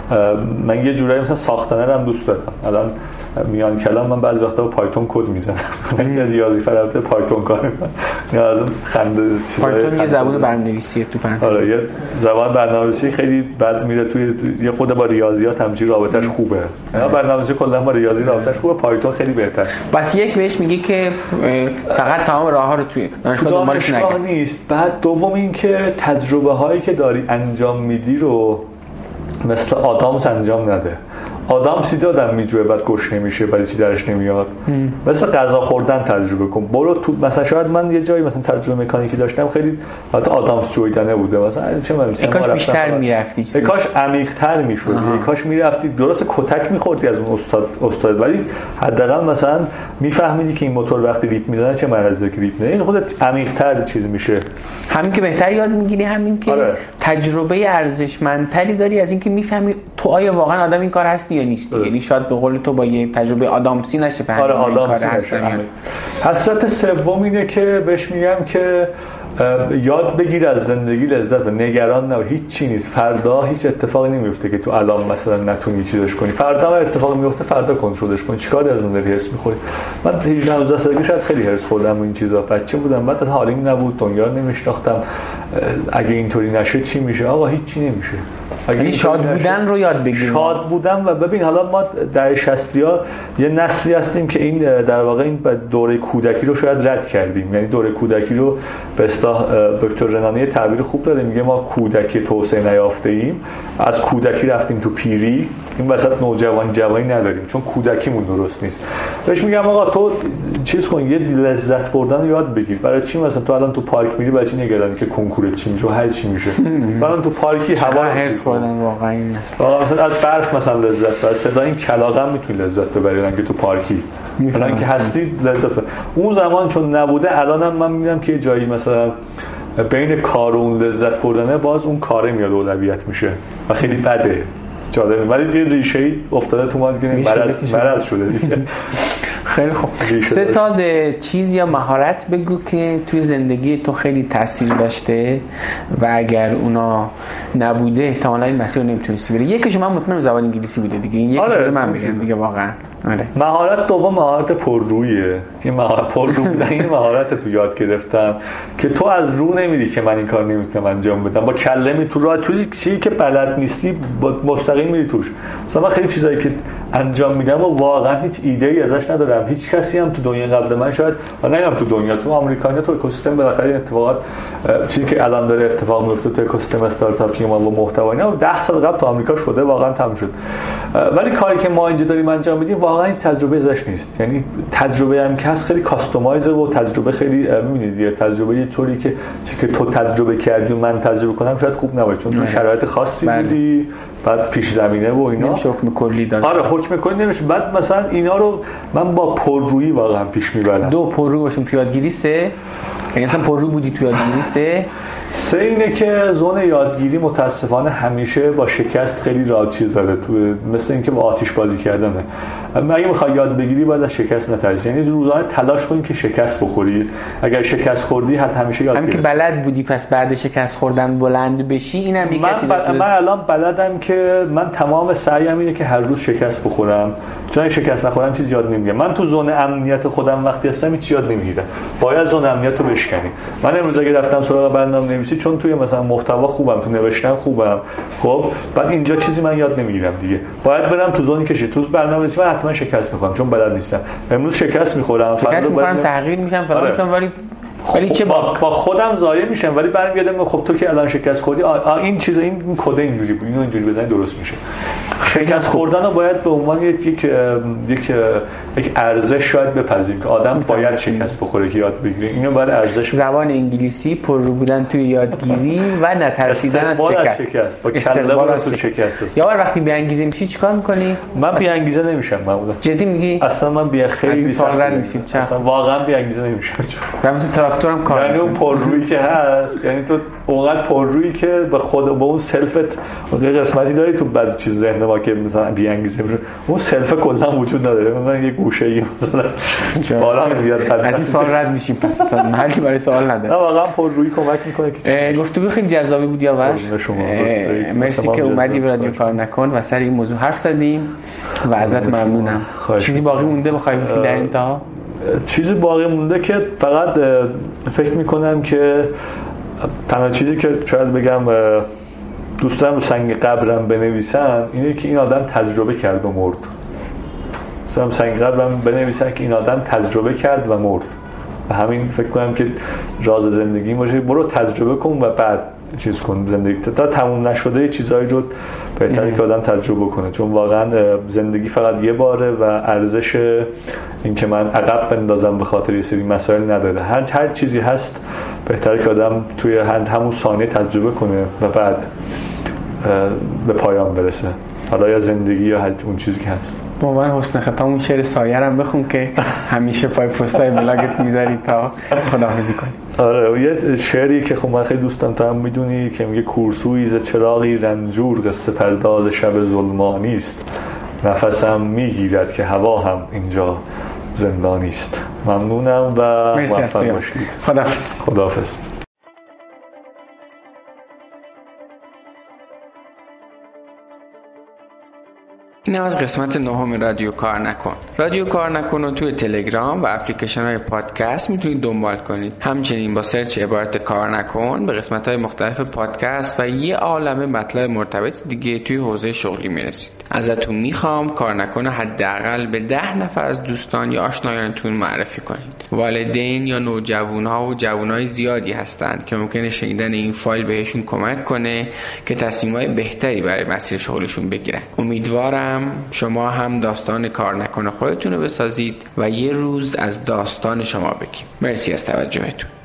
من یه جورایی مثلا ساختنه رو هم دوست دارم. الان میان کلام من بعضی وقتا با پایتون کد میزنم. من ریاضی فرآورده پایتون کار میکنم. از اون خنده چیزای پایتون یه زبان برنامه‌نویسیه تو پرانتز. آره یه زبان برنامه‌نویسی خیلی بد میره توی یه خود با ریاضیات همچین رابطش خوبه. برنامه‌نویسی کلا با ریاضی رابطش خوبه، پایتون خیلی بهتره. بس یک بهش میگی که فقط تمام راه‌ها رو توی دانشگاه دنبالش نگیر. نیست. بعد دوم این که تجربه هایی که داری انجام میدی رو مثل آدامس انجام نده. آدامس آدم میجوه بعد گشنه میشه برای چی درش نمیاد. مثل غذا خوردن تجربه کن. برو تو مثلا شاید من یه جایی مثلا تجربه مکانیکی داشتم خیلی البته آدامس جویدنه بوده، مثلا چه می‌دونم کاش بیشتر میرفتی، کاش عمیق‌تر میشدی، کاش میرفتی درست کتک میخوردی از اون استاد ولی حداقل مثلا میفهمیدی که این موتور وقتی ریپ میزنه چه مرزی که ریپ میزنه. این خودت عمیق‌تر چیز میشه. همین که بهتر یاد میگیری، همین که تجربه ارزشمندتری داری از اینکه میفهمی تو آیا واقعا آدم این کار هستی یا نیست. یعنی شاید به قول تو با یه تجربه آدامسی نشه فهمید این کار هست. حسرت سوم اینه که بهش میگم که یاد بگیر از زندگی لذت ببر، نگران نباش، هیچ چی نیست. فردا هیچ اتفاقی نمیفته که تو الان مثلا نتونی چیزش کنی. فردا هر اتفاقی میفته فردا کنترلش کن. چیکار از اون داری حس می‌خوری؟ من 18 سالگی شاید خیلی هرس خوردم این چیزا. بچه بودم بعد از حالیم نبود، دنیا رو نمیشناختم. اگه اینطوری نشه چی میشه؟ آقا هیچ چی نمیشه. یعنی شاد بودن رو یاد بگیر. شاد بودن و ببین حالا ما در 60ها یه نسلی هستیم که این در واقع این دوره کودکی رو شاید رد کردیم. یعنی دوره کودکی رو به اصطلاح دکتر رنانی تعبیر خوب داره، میگه ما کودکی توسعه نیافته ایم، از کودکی رفتیم تو پیری، این وسط جوانی نداریم چون کودکیمون درست نیست. بهش میگم آقا تو چیز کن، یه لذت بردن رو یاد بگیر. برای چی مثلا تو الان تو پارک میری برای چی نگرانی که کنکور چی میشه و هر چی میشه؟ الان تو پارکی هوا هرس خوردن واقعا این است. مثلا از برف مثلا لذت ببر، صدای این کلاغم میتونی لذت ببری اگه تو پارکی الان که هستی لذت ببر. اون زمان چون نبوده، الانم من میبینم که جایی مثلا بین کار و اون لذت بردنه باز اون کاره میاد اولویت میشه و خیلی بده. جالبه ولی دیگه ریشه‌ای افتاده تو ما دیگه مرض شده دیگه. خیلی خوب. 3 تا چیز یا مهارت بگو که توی زندگی تو خیلی تاثیر داشته و اگر اونا نبوده احتمالاً این مسیر رو نمیتونستی بری. یکیش من مطمئنم زبان انگلیسی بوده دیگه. این یکیش من میگم دیگه واقعا. آره. مهارت دوم مهارت پررویه. این مهارت پررو بودن این مهارت تو یاد گرفتم که تو از رو نمیری که من این کار نمیتونم انجام بدم. با کله می تو راه توی چیزی که بلد نیستی مستقیم میری توش. مثلا من خیلی چیزایی که انجام میدم و واقعا هیچ ایده‌ای ازش ندارم. هیچ کسی هم تو دنیا قبل من شاید نگم تو دنیا، تو آمریکا تو اکوسیستم بالاخره این اتفاقات چیزی که الان داره اتفاق میفته تو اکوسیستم استارتاپی ما و محتوا اینا 10 سال قبل تو آمریکا شده، واقعا تموم شد. ولی کاری که ما اینجا داریم انجام میدیم واقعا هیچ تجربه ازش نیست. یعنی تجربه هم که هست خیلی کاستومایز و تجربه خیلی میبینید یه تجربه یه طوری که چیزی که تو تجربه کردی و من تجربه کنم شاید خوب نباشه، چون تو شرایط خاصی بودی، بعد پیش زمینه و اینا نمیشه حکم کلی داد. آره حکم کلی نمیشه. بعد مثلا اینا رو من با پررویی واقعا پیش میبرم. 2 پررو باشیم تو یادگیری، 3 یعنی مثلا پررو بودی تو یادگیری، 3 اینه که زون یادگیری متاسفانه همیشه با شکست خیلی راحت چیز داره، تو مثل اینکه با آتش بازی کردنه. اگه میخوای یاد بگیری باید از شکست نترسی، یعنی روزانه تلاش کنی که شکست بخوری. اگر شکست خوردی همیشه یاد گرفتی. هم که بلد بودی پس بعد شکست خوردن بلند بشی، اینم یک چیزی من الان بلدم که من تمام سعیم اینه که هر روز شکست بخورم، چون شکست نخورم چیز یاد نمیگیرم. من تو زون امنیت خودم وقتی هستم هیچ یاد نمیگیرم، باید زون امنیت رو بشکنی. من امروز اگه رفتم سراغ برنامه‌نویسی چون توی مثلا محتوا خوبم، تو نوشتن خوبم، خب بعد اینجا چیزی من یاد نمیگیرم دیگه، باید برم تو زونی که تو برنامه‌نویسی من حتما شکست میخورم چون بلد نیستم. امروز شکست میخورم، تغییر میشم فلان میشم، ولی چه با خودم ضایع میشم. ولی برمیگردم خب تو که الان شکست خوردی، این چیز این کد اینجوری بود، اینو اینجوری بزنی درست میشه. شکست خوردن رو باید به عنوان یک ارزش شاید بپذیریم که آدم باید شکست بخوره که یاد بگیره. اینو باید ارزش. زبان انگلیسی پررو بودن توی یادگیری و نترسیدن از شکست. با کله تو شکست. یا وقتی بی انگیزه میشی چیکار میکنی؟ من بی انگیزه نمیشم معمولا. جدی میگی؟ اصلا من خیلی سال رد میشم. اصلا واقعا بی انگیزه نمیشم. تراکتورم کار یعنی اون پررویی که هست، یعنی تو اونقدر پررویی که به خود با اون سلفت یه قسمتی داری تو بعد چیز ذهن ما که مثلا بی انگیزه میشه، اون سلف کلا وجود نداره، مثلا یه گوشه‌ای مثلا بالا میاد. از این سوال رد میشیم پس اصلا محلی برای سوال نداره. نه واقعا پررویی کمک میکنه که گفتگو خیلی جذابی بود یاوش. مرسی که اومدی به رادیو کار نکن و سر این موضوع حرف زدیم و ازت ممنونم. چیزی باقی مونده بخوای بگی در انتها؟ چیزی باقی مونده که فقط فکر میکنم که تنها چیزی که شاید بگم دوست دارم رو سنگ قبرم بنویسم اینه که این آدم تجربه کرد و مرد. مثلا سنگ قبرم بنویسم که این آدم تجربه کرد و مرد و همین فکر کنم که راز زندگی باشه. برو تجربه کن و بعد چیز کن. زندگی تا تموم نشده چیزایی رو بهتره که آدم تجربه کنه، چون واقعا زندگی فقط یه باره و ارزش این که من عقب بندازم به خاطر یه سری مسائل نداره. هر چیزی هست بهتره که آدم توی همون ثانیه تجربه کنه و بعد به پایان برسه، حالا یا زندگی یا هر اون چیزی که هست. با من حسن ختم اون شعر سایرم بخون که همیشه پای پستای بلاگت میذاری تا خداحافظی کنی. آره یه شعری که خب من خیلی دوستم، تو هم میدونی، که میگه کورسویی ز چراغی رنجور، قصه پرداز شب ظلمانی است، نفسم میگیرد که هوا هم اینجا زندانی است. ممنونم و موفق باشید. خداحافظ. این از قسمت 9 رادیو کار نکن. رادیو کار نکن رو توی تلگرام و اپلیکیشن های پادکست میتونید دنبال کنید. همچنین با سرچ عبارت کار نکن به قسمت های مختلف پادکست و یه عالمه مطلب مرتبط دیگه توی حوزه شغلی میرسید. ازتون میخوام کار نکن حداقل به 10 نفر از دوستان یا آشنایانتون معرفی کنید. والدین یا نوجوان‌ها و جوانای زیادی هستند که ممکنه شنیدن این فایل بهشون کمک کنه که تصمیم‌های بهتری برای مسیر شغلشون بگیرن. امیدوارم شما هم داستان کار نکن خودتون رو بسازید و یه روز از داستان شما بگیم. مرسی از توجهتون.